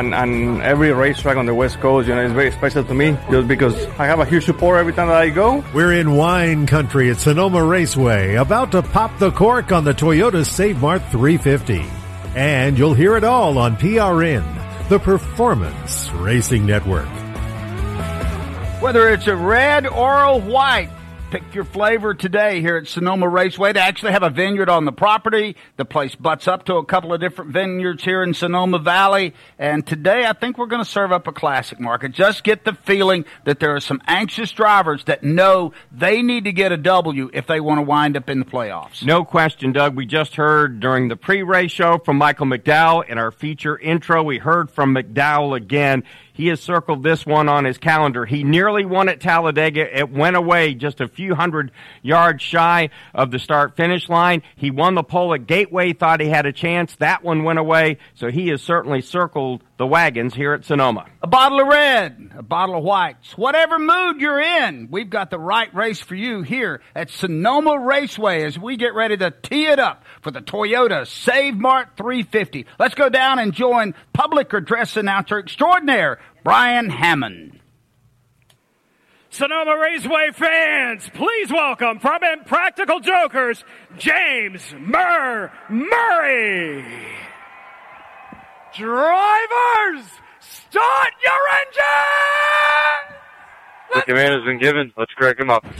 and every racetrack on the West Coast, is very special to me just because I have a huge support every time that I go. We're in wine country at Sonoma Raceway, about to pop the cork on the Toyota Save Mart 350. And you'll hear it all on PRN, the Performance Racing Network. Whether it's a red or a white, Pick your flavor today here at Sonoma Raceway. They actually have a vineyard on the property. The place butts up to a couple of different vineyards here in Sonoma Valley. And today I think we're going to serve up a classic, Mark. I just get the feeling that there are some anxious drivers that know they need to get a W if they want to wind up in the playoffs. No question, Doug. We just heard during the pre-race show from Michael McDowell. In our feature intro, we heard from McDowell again. He has circled this one on his calendar. He nearly won at Talladega. It went away just a few hundred yards shy of the start-finish line. He won the pole at Gateway, thought he had a chance. That one went away, so he has certainly circled the wagons here at Sonoma. A bottle of red, a bottle of whites, whatever mood you're in, we've got the right race for you here at Sonoma Raceway as we get ready to tee it up for the Toyota Save Mart 350. Let's go down and join public address announcer extraordinaire Brian Hammond. Sonoma Raceway fans, please welcome from Impractical Jokers, James Murray. Drivers, start your engine! The command has been given. Let's crank him up.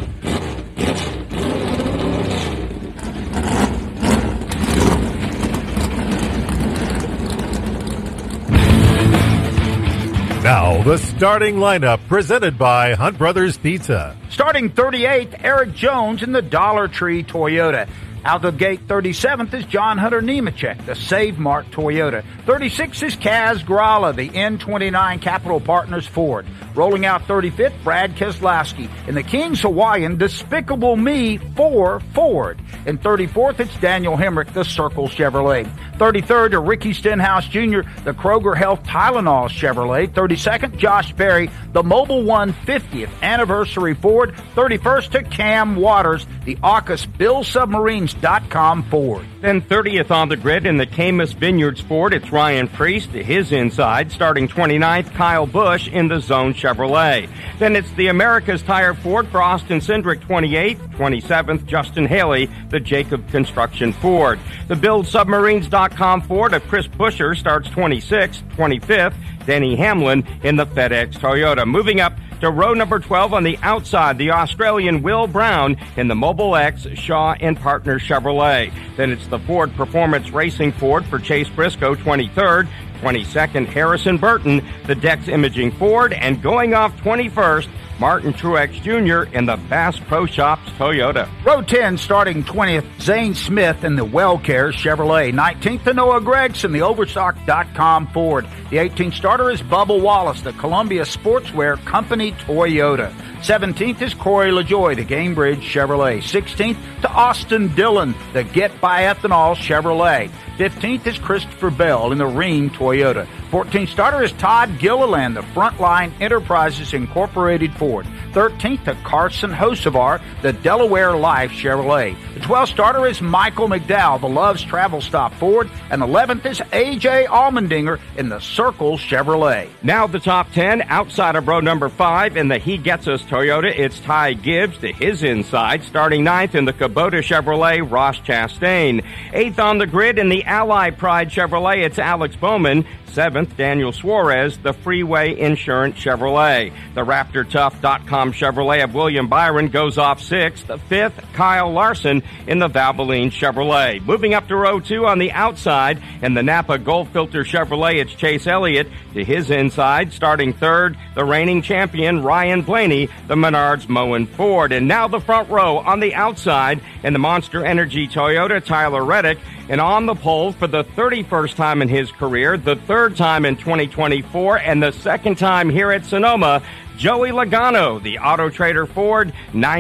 Now, the starting lineup presented by Hunt Brothers Pizza. Starting 38th, Eric Jones in the Dollar Tree Toyota. Out the gate 37th is John Hunter Nemechek, the Save Mart Toyota. 36th is Kaz Grala, the N29 Capital Partners Ford. Rolling out 35th, Brad Keselowski in the King's Hawaiian Despicable Me 4 Ford. And 34th, it's Daniel Hemrick, the Circle Chevrolet. 33rd to Ricky Stenhouse Jr., the Kroger Health Tylenol Chevrolet. 32nd, Josh Berry, the Mobile One 50th Anniversary Ford. 31st to Cam Waters, the AUKUS BillSubmarines.com Ford. Then 30th on the grid in the Camus Vineyards Ford, it's Ryan Priest to his inside. Starting 29th, Kyle Busch in the Zone Chevrolet. Then it's the America's Tire Ford for Austin Cindric 28th. 27th, Justin Haley, the Jacob Construction Ford. The BillSubmarines.com Ford of Chris Buescher starts 26th. 25th, Denny Hamlin in the FedEx Toyota. Moving up to row number 12 on the outside, the Australian Will Brown in the Mobile X Shaw and Partners Chevrolet. Then it's the Ford Performance Racing Ford for Chase Briscoe, 23rd. 22nd, Harrison Burton, the Dex Imaging Ford. And going off 21st, Martin Truex Jr. in the Bass Pro Shops Toyota. Row 10 starting 20th, Zane Smith in the WellCare Chevrolet. 19th to Noah Gregson, the Overstock.com Ford. The 18th starter is Bubba Wallace, the Columbia Sportswear Company Toyota. 17th is Corey LaJoie, the Gamebridge Chevrolet. 16th to Austin Dillon, the Get By Ethanol Chevrolet. 15th is Christopher Bell in the Rheem Toyota. 14th starter is Todd Gilliland, the Frontline Enterprises Incorporated Ford. 13th to Carson Hocevar, the Delaware Life Chevrolet. The 12th starter is Michael McDowell, the Love's Travel Stop Ford. And 11th is A.J. Allmendinger in the Circle Chevrolet. Now the top 10 outside of row number 5 in the He Gets Us Toyota. It's Ty Gibbs to his inside. Starting 9th in the Kubota Chevrolet, Ross Chastain. 8th on the grid in the Ally Pride Chevrolet, it's Alex Bowman. 7th, Daniel Suarez, the Freeway Insurance Chevrolet. The RaptorTough.com Chevrolet of William Byron goes off 6th. 5th, Kyle Larson in the Valvoline Chevrolet. Moving up to row 2 on the outside, in the Napa Gold Filter Chevrolet, it's Chase Elliott to his inside. Starting 3rd, the reigning champion, Ryan Blaney, the Menards Moen Ford. And now the front row on the outside, in the Monster Energy Toyota, Tyler Reddick. And on the pole for the 31st time in his career, the 3rd time in 2024, and the 2nd time here at Sonoma, Joey Logano, the Auto Trader Ford,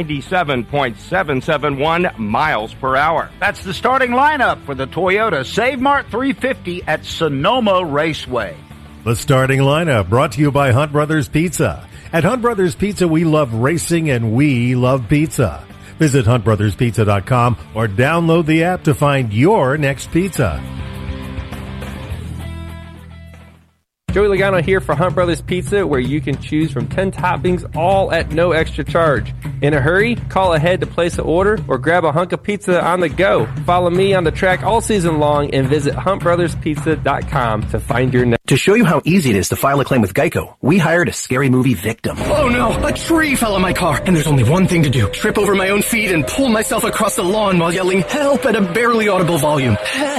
97.771 miles per hour. That's the starting lineup for the Toyota Save Mart 350 at Sonoma Raceway. The starting lineup brought to you by Hunt Brothers Pizza. At Hunt Brothers Pizza, we love racing and we love pizza. Visit huntbrotherspizza.com or download the app to find your next pizza. Joey Logano here for Hunt Brothers Pizza, where you can choose from 10 toppings, all at no extra charge. In a hurry? Call ahead to place an order or grab a hunk of pizza on the go. Follow me on the track all season long and visit huntbrotherspizza.com to find your next. To show you how easy it is to file a claim with Geico, we hired a scary movie victim. Oh no, a tree fell on my car, and there's only one thing to do. Trip over my own feet and pull myself across the lawn while yelling help at a barely audible volume.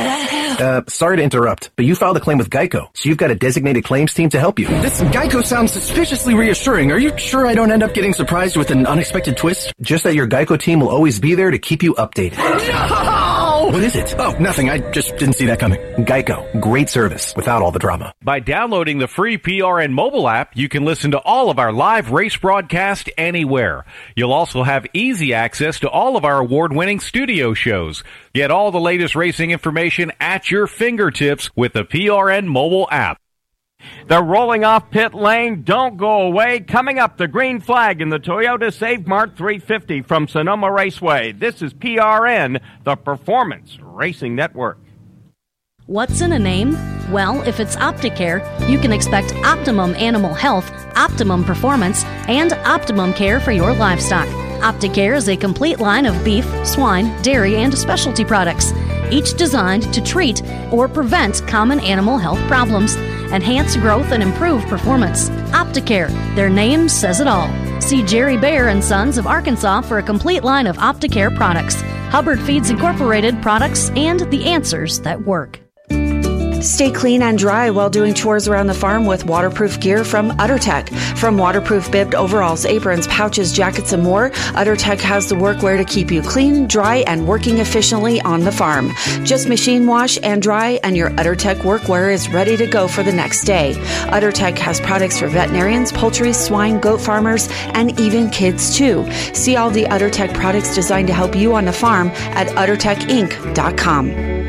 Sorry to interrupt, but you filed a claim with Geico, so you've got a designated claims team to help you. This Geico sounds suspiciously reassuring. Are you sure I don't end up getting surprised with an unexpected twist? Just that your Geico team will always be there to keep you updated. No! What is it? Oh, nothing. I just didn't see that coming. Geico. Great service without all the drama. By downloading the free PRN mobile app, you can listen to all of our live race broadcast anywhere. You'll also have easy access to all of our award-winning studio shows. Get all the latest racing information at your fingertips with the PRN mobile app. They're rolling off pit lane. Don't go away. Coming up, the green flag in the Toyota Save Mart 350 from Sonoma Raceway. This is PRN, the Performance Racing Network. What's in a name? Well, if it's Opticare, you can expect optimum animal health, optimum performance, and optimum care for your livestock. Opticare is a complete line of beef, swine, dairy, and specialty products, each designed to treat or prevent common animal health problems, enhance growth, and improve performance. Opticare, their name says it all. See Jerry Baer and Sons of Arkansas for a complete line of Opticare products, Hubbard Feeds Incorporated products, and the answers that work. Stay clean and dry while doing chores around the farm with waterproof gear from UtterTech. From waterproof bibbed overalls, aprons, pouches, jackets, and more, UtterTech has the workwear to keep you clean, dry, and working efficiently on the farm. Just machine wash and dry, and your UtterTech workwear is ready to go for the next day. UtterTech has products for veterinarians, poultry, swine, goat farmers, and even kids too. See all the UtterTech products designed to help you on the farm at UtterTechInc.com.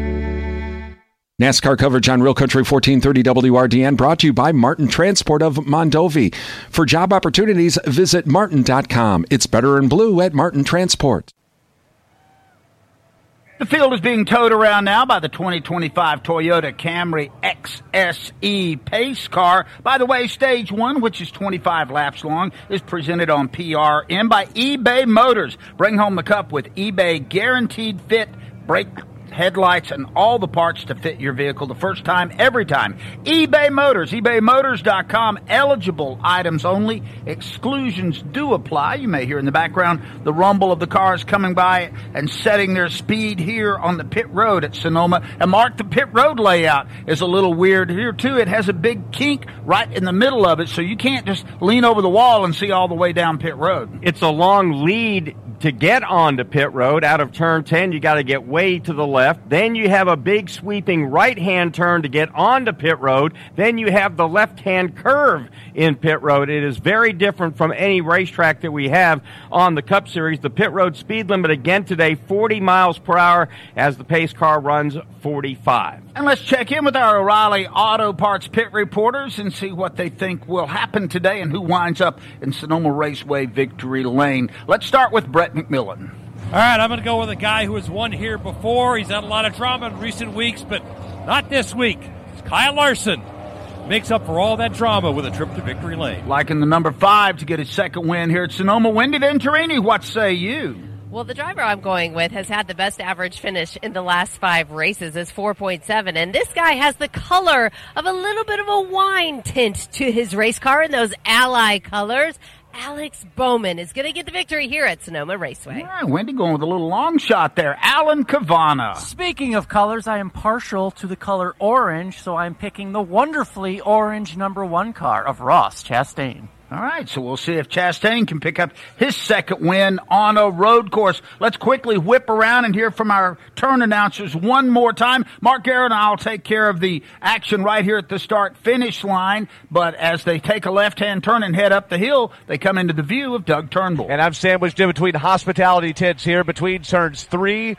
NASCAR coverage on Real Country 1430 WRDN brought to you by Martin Transport of Mondovi. For job opportunities, visit martin.com. It's better in blue at Martin Transport. The field is being towed around now by the 2025 Toyota Camry XSE Pace car. By the way, Stage 1, which is 25 laps long, is presented on PRN by eBay Motors. Bring home the cup with eBay Guaranteed Fit brake headlights, and all the parts to fit your vehicle the first time, every time. eBay Motors, ebaymotors.com. Eligible items only. Exclusions do apply. You may hear in the background the rumble of the cars coming by and setting their speed here on the pit road at Sonoma. And Mark, the pit road layout is a little weird here too. It has a big kink right in the middle of it, so you can't just lean over the wall and see all the way down pit road. It's a long lead to get onto pit road. Out of turn 10, you got to get way to the left. Then you have a big sweeping right-hand turn to get onto pit road. Then you have the left-hand curve in pit road. It is very different from any racetrack that we have on the Cup Series. The pit road speed limit again today, 40 miles per hour, as the pace car runs 45. And let's check in with our O'Reilly Auto Parts pit reporters and see what they think will happen today and who winds up in Sonoma Raceway Victory Lane. Let's start with Brett McMillan. All right, I'm going to go with a guy who has won here before. He's had a lot of drama in recent weeks, but not this week. It's Kyle Larson. Makes up for all that drama with a trip to Victory Lane. Liking the number 5 to get his second win here at Sonoma. Wendy Venturini, what say you? Well, the driver I'm going with has had the best average finish in the last 5 races. It's 4.7. And this guy has the color of a little bit of a wine tint to his race car in those Ally colors. Alex Bowman is going to get the victory here at Sonoma Raceway. All right, Wendy going with a little long shot there. Alan Cavana. Speaking of colors, I am partial to the color orange, so I'm picking the wonderfully orange number 1 car of Ross Chastain. All right, so we'll see if Chastain can pick up his second win on a road course. Let's quickly whip around and hear from our turn announcers one more time. Mark Garrett and I'll take care of the action right here at the start-finish line, but as they take a left-hand turn and head up the hill, they come into the view of Doug Turnbull. And I'm sandwiched in between hospitality tents here between turns 2, 3,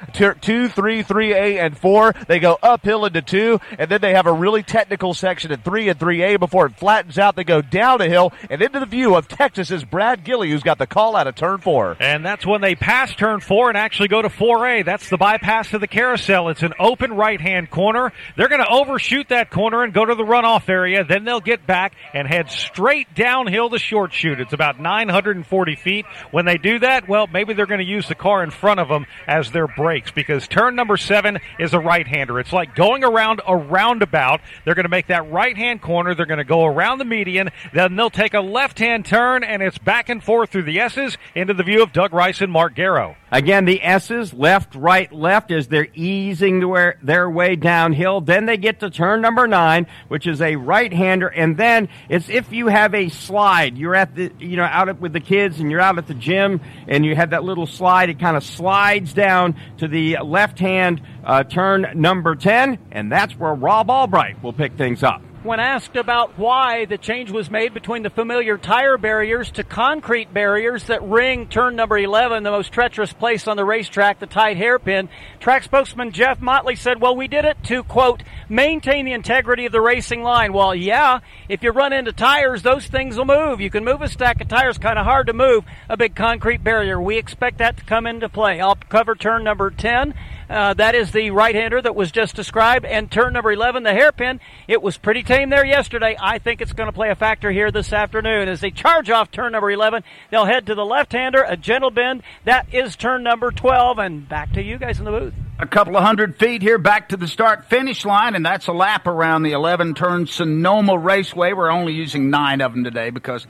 3A, and 4. They go uphill into 2, and then they have a really technical section at 3 and 3A before it flattens out. They go down a hill and into into the view of Texas's Brad Gilley, who's got the call out of turn 4. And that's when they pass turn 4 and actually go to 4A. That's the bypass to the carousel. It's an open right-hand corner. They're going to overshoot that corner and go to the runoff area. Then they'll get back and head straight downhill the short chute. It's about 940 feet. When they do that, well, maybe they're going to use the car in front of them as their brakes, because turn number 7 is a right-hander. It's like going around a roundabout. They're going to make that right-hand corner. They're going to go around the median. Then they'll take a left-hand turn, and it's back and forth through the S's into the view of Doug Rice and Mark Garrow. Again, the S's, left, right, left, as they're easing their way downhill. Then they get to turn number 9, which is a right-hander, and then it's if you have a slide. You're at the, out with the kids, and you're out at the gym, and you have that little slide. It kind of slides down to the left-hand turn number 10, and that's where Rob Albright will pick things up. When asked about why the change was made between the familiar tire barriers to concrete barriers that ring turn number 11, the most treacherous place on the racetrack, the tight hairpin, track spokesman Jeff Motley said, well, we did it to, quote, maintain the integrity of the racing line. Well, yeah, if you run into tires, those things will move. You can move a stack of tires, kind of hard to move a big concrete barrier. We expect that to come into play. I'll cover turn number 10. That is the right-hander that was just described. And turn number 11, the hairpin, it was pretty tame there yesterday. I think it's going to play a factor here this afternoon. As they charge off turn number 11, they'll head to the left-hander, a gentle bend. That is turn number 12. And back to you guys in the booth. A couple of 100 feet here back to the start-finish line, and that's a lap around the 11-turn Sonoma Raceway. We're only using 9 of them today because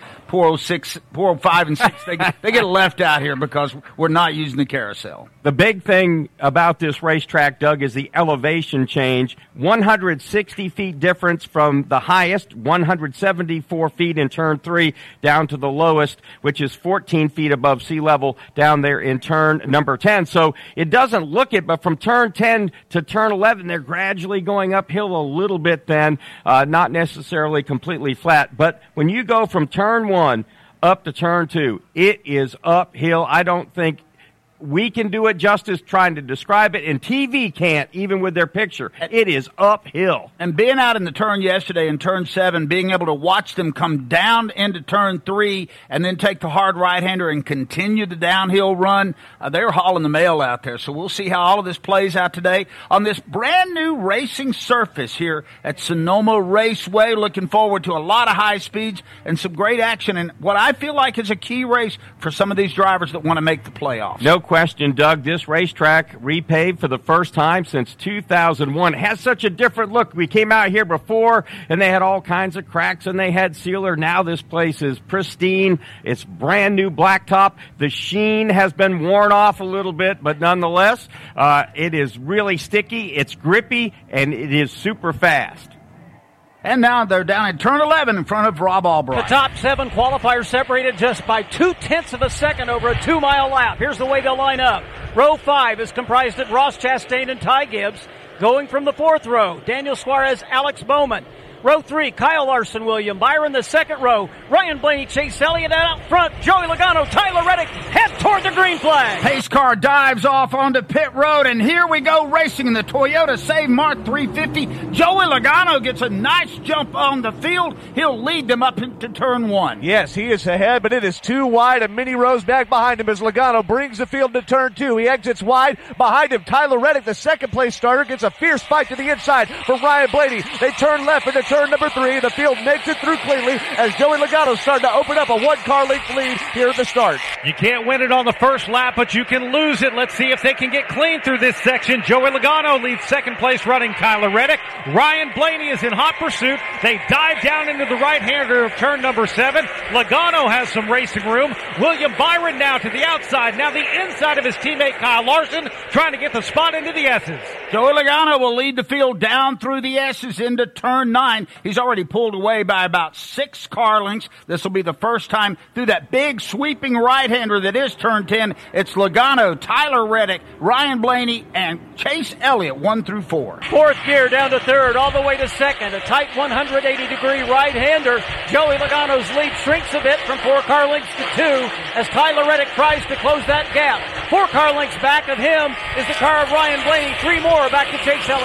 405 and 6, they get left out here because we're not using the carousel. The big thing about this racetrack, Doug, is the elevation change. 160 feet difference from the highest, 174 feet in turn 3, down to the lowest, which is 14 feet above sea level down there in turn number 10. So it doesn't look it, but from turn 10 to turn 11, they're gradually going uphill a little bit then, not necessarily completely flat. But when you go from turn 1 up to turn 2, it is uphill. I don't think we can do it justice trying to describe it, and TV can't, even with their picture. It is uphill. And being out in the turn yesterday in turn 7, being able to watch them come down into turn 3 and then take the hard right-hander and continue the downhill run, they're hauling the mail out there. So we'll see how all of this plays out today on this brand-new racing surface here at Sonoma Raceway. Looking forward to a lot of high speeds and some great action and what I feel like is a key race for some of these drivers that want to make the playoffs. No question, Doug. This racetrack repaved for the first time since 2001. It has such a different look. We came out here before, and they had all kinds of cracks, and they had sealer. Now this place is pristine. It's brand new blacktop. The sheen has been worn off a little bit, but nonetheless, it is really sticky. It's grippy, and it is super fast. And now they're down at turn 11 in front of Rob Albright. The top 7 qualifiers separated just by 0.2 of a second over a 2-mile lap. Here's the way they'll line up. Row 5 is comprised of Ross Chastain and Ty Gibbs. Going from the 4th row, Daniel Suarez, Alex Bowman. Row 3, Kyle Larson, William Byron. The 2nd row, Ryan Blaney, Chase Elliott. Out front, Joey Logano, Tyler Reddick head toward the green flag. Pace car dives off onto pit road, and here we go racing in the Toyota Save Mark 350. Joey Logano gets a nice jump on the field. He'll lead them up into turn 1. Yes, he is ahead, but it is too wide and many rows back behind him as Logano brings the field to turn 2. He exits wide. Behind him, Tyler Reddick, the second-place starter, gets a fierce fight to the inside from Ryan Blaney. They turn left into turn number 3. The field makes it through cleanly as Joey Logano starting to open up a 1-car length lead here at the start. You can't win it on the first lap, but you can lose it. Let's see if they can get clean through this section. Joey Logano leads second place running Tyler Reddick. Ryan Blaney is in hot pursuit. They dive down into the right-hander of turn number 7. Logano has some racing room. William Byron now to the outside. Now the inside of his teammate Kyle Larson trying to get the spot into the S's. Joey Logano will lead the field down through the S's into turn 9. He's already pulled away by about 6 car lengths. This will be the first time through that big sweeping right-hander that is turn 10. It's Logano, Tyler Reddick, Ryan Blaney, and Chase Elliott, 1 through 4. 4th gear down to 3rd, all the way to 2nd. A tight 180-degree right-hander. Joey Logano's lead shrinks a bit from 4 car lengths to 2 as Tyler Reddick tries to close that gap. 4 car lengths back of him is the car of Ryan Blaney. 3 more back to Chase Elliott.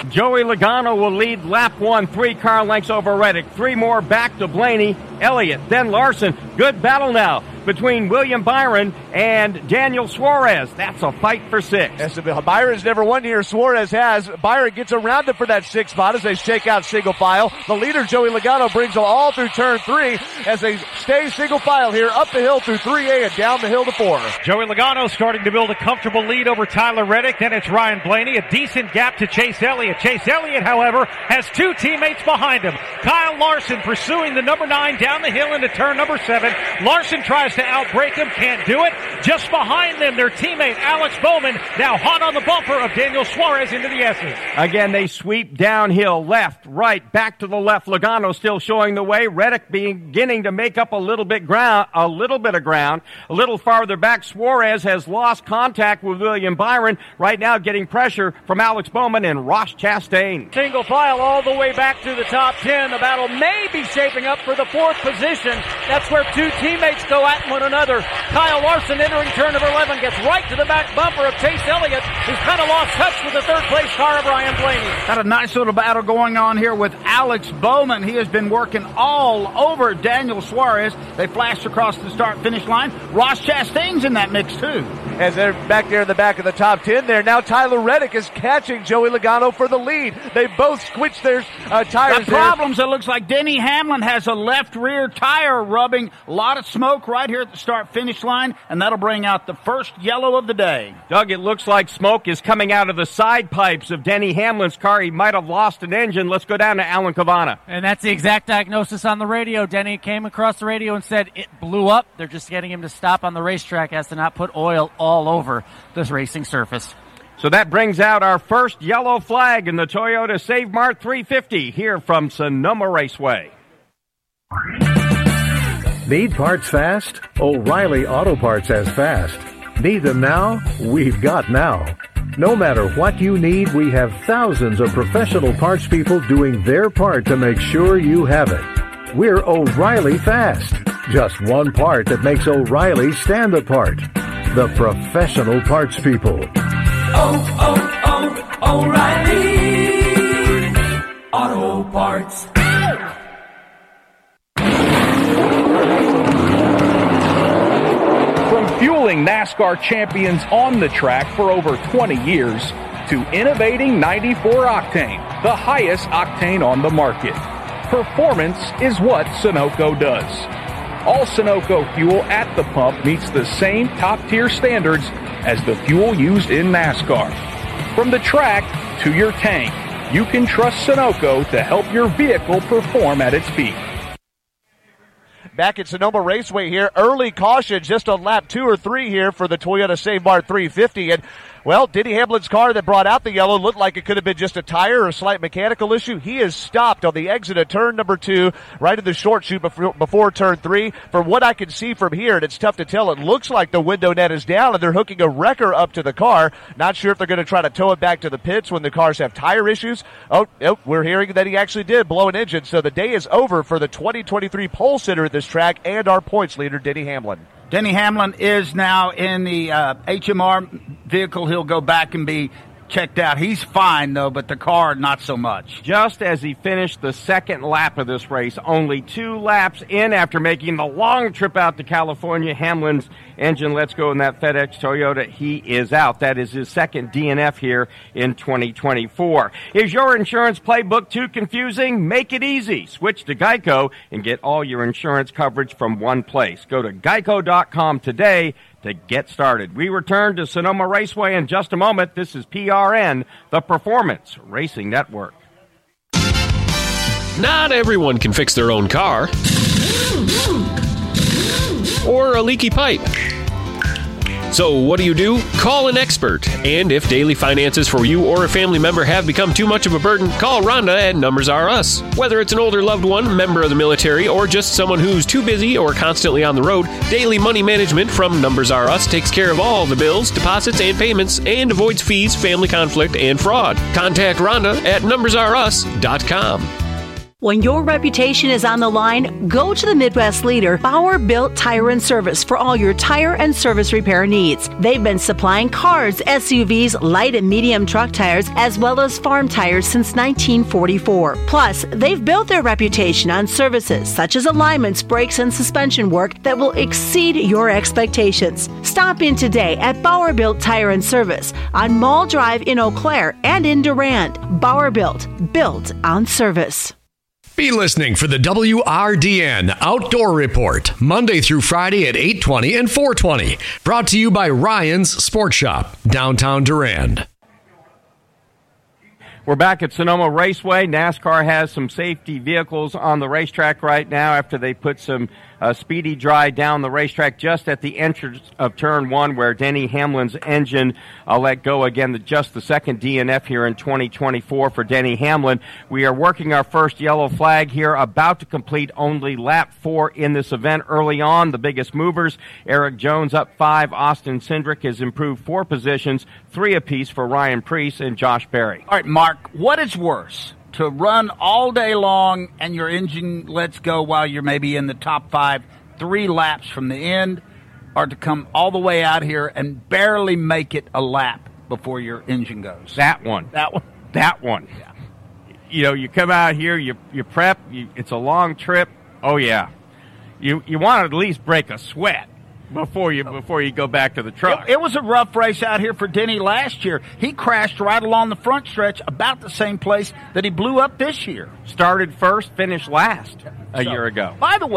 Joey Logano will lead lap 1, 3 car lengths over Reddick. 3 more back to Blaney, Elliott, then Larson. Good battle now between William Byron and Daniel Suarez. That's a fight for 6. Yes, Byron's never won here. Suarez has. Byron gets around him for that 6th spot as they shake out single file. The leader, Joey Logano, brings them all through turn 3 as they stay single file here up the hill through 3A and down the hill to 4. Joey Logano starting to build a comfortable lead over Tyler Reddick. Then it's Ryan Blaney. A decent gap to Chase Elliott. Chase Elliott, however, has 2 teammates behind him. Kyle Larson pursuing the number 9 down the hill into turn number 7. Larson tries to outbreak him, can't do it. Just behind them, their teammate Alex Bowman, now hot on the bumper of Daniel Suarez into the S's. Again, they sweep downhill, left, right, back to the left. Logano still showing the way. Reddick beginning to make up a little bit of ground. A little farther back, Suarez has lost contact with William Byron. Right now getting pressure from Alex Bowman and Ross Chastain. Single file all the way back to the top 10. The battle may be shaping up for the 4th position. That's where 2 teammates go at one another. Kyle Larson entering turn number 11 gets right to the back bumper of Chase Elliott, who's kind of lost touch with the 3rd place car of Ryan Blaney. Got a nice little battle going on here with Alex Bowman. He has been working all over Daniel Suarez. They flashed across the start-finish line. Ross Chastain's in that mix, too. As they're back there in the back of the top 10 there. Now Tyler Reddick is catching Joey Logano for the lead. They both switched their tires. The problems, it looks like Denny Hamlin has a left rear tire rubbing. A lot of smoke right here at the start-finish line, and that'll bring out the first yellow of the day. Doug, it looks like smoke is coming out of the side pipes of Denny Hamlin's car. He might have lost an engine. Let's go down to Alan Cavana. And that's the exact diagnosis on the radio. Denny came across the radio and said it blew up. They're just getting him to stop on the racetrack as to not put oil all over this racing surface. So that brings out our first yellow flag in the Toyota Save Mart 350 here from Sonoma Raceway. Need parts fast? O'Reilly Auto Parts has fast. Need them now? We've got now. No matter what you need, we have thousands of professional parts people doing their part to make sure you have it. We're O'Reilly Fast. Just one part that makes O'Reilly stand apart. The professional parts people. O'Reilly Auto Parts. From fueling NASCAR champions on the track for over 20 years to innovating 94 octane, the highest octane on the market. Performance is what Sunoco does. All Sunoco fuel at the pump meets the same top-tier standards as the fuel used in NASCAR. From the track to your tank, you can trust Sunoco to help your vehicle perform at its peak. Back at Sonoma Raceway here, early caution just on lap 2 or 3 here for the Toyota Save Mart 350. And, well, Denny Hamlin's car that brought out the yellow looked like it could have been just a tire or a slight mechanical issue. He is stopped on the exit of turn number 2, right in the short chute before turn 3. From what I can see from here, and it's tough to tell, it looks like the window net is down and they're hooking a wrecker up to the car. Not sure if they're going to try to tow it back to the pits when the cars have tire issues. Oh, we're hearing that he actually did blow an engine. So the day is over for the 2023 pole sitter at this track and our points leader, Denny Hamlin. Denny Hamlin is now in the HMR vehicle. He'll go back and be checked out. He's fine, though, but the car, not so much. Just as he finished the second lap of this race, only 2 laps in after making the long trip out to California, Hamlin's engine lets go in that FedEx Toyota. He is out. That is his second DNF here in 2024. Is your insurance playbook too confusing? Make it easy. Switch to Geico and get all your insurance coverage from one place. Go to geico.com today to get started. We return to Sonoma Raceway in just a moment. This is PRN, the Performance Racing Network. Not everyone can fix their own car or a leaky pipe. So what do? Call an expert. And if daily finances for you or a family member have become too much of a burden, call Rhonda at Numbers R Us. Whether it's an older loved one, member of the military, or just someone who's too busy or constantly on the road, Daily Money Management from Numbers R Us takes care of all the bills, deposits, and payments and avoids fees, family conflict, and fraud. Contact Rhonda at numbersrus.com. When your reputation is on the line, go to the Midwest leader, Bauer Built Tire and Service, for all your tire and service repair needs. They've been supplying cars, SUVs, light and medium truck tires, as well as farm tires since 1944. Plus, they've built their reputation on services such as alignments, brakes, and suspension work that will exceed your expectations. Stop in today at Bauer Built Tire and Service on Mall Drive in Eau Claire and in Durand. Bauer Built on service. Be listening for the WRDN Outdoor Report, Monday through Friday at 8:20 and 4:20. Brought to you by Ryan's Sports Shop, downtown Durand. We're back at Sonoma Raceway. NASCAR has some safety vehicles on the racetrack right now after they put some speedy dry down the racetrack just at the entrance of Turn 1 where Denny Hamlin's engine let go again. Just the second DNF here in 2024 for Denny Hamlin. We are working our first yellow flag here, about to complete only lap 4 in this event. Early on, the biggest movers, Eric Jones up 5. Austin Cindric has improved 4 positions, 3 apiece for Ryan Preece and Josh Berry. All right, Mark, what is worse? To run all day long and your engine lets go while you're maybe in the top 5, 3 laps from the end, or to come all the way out here and barely make it a lap before your engine goes? That one. Yeah. You know, you come out here, you prep, it's a long trip. Oh, yeah. You want to at least break a sweat before you go back to the truck. It was a rough race out here for Denny last year. He crashed right along the front stretch, about the same place that he blew up this year. Started first, finished last a year ago. By the way,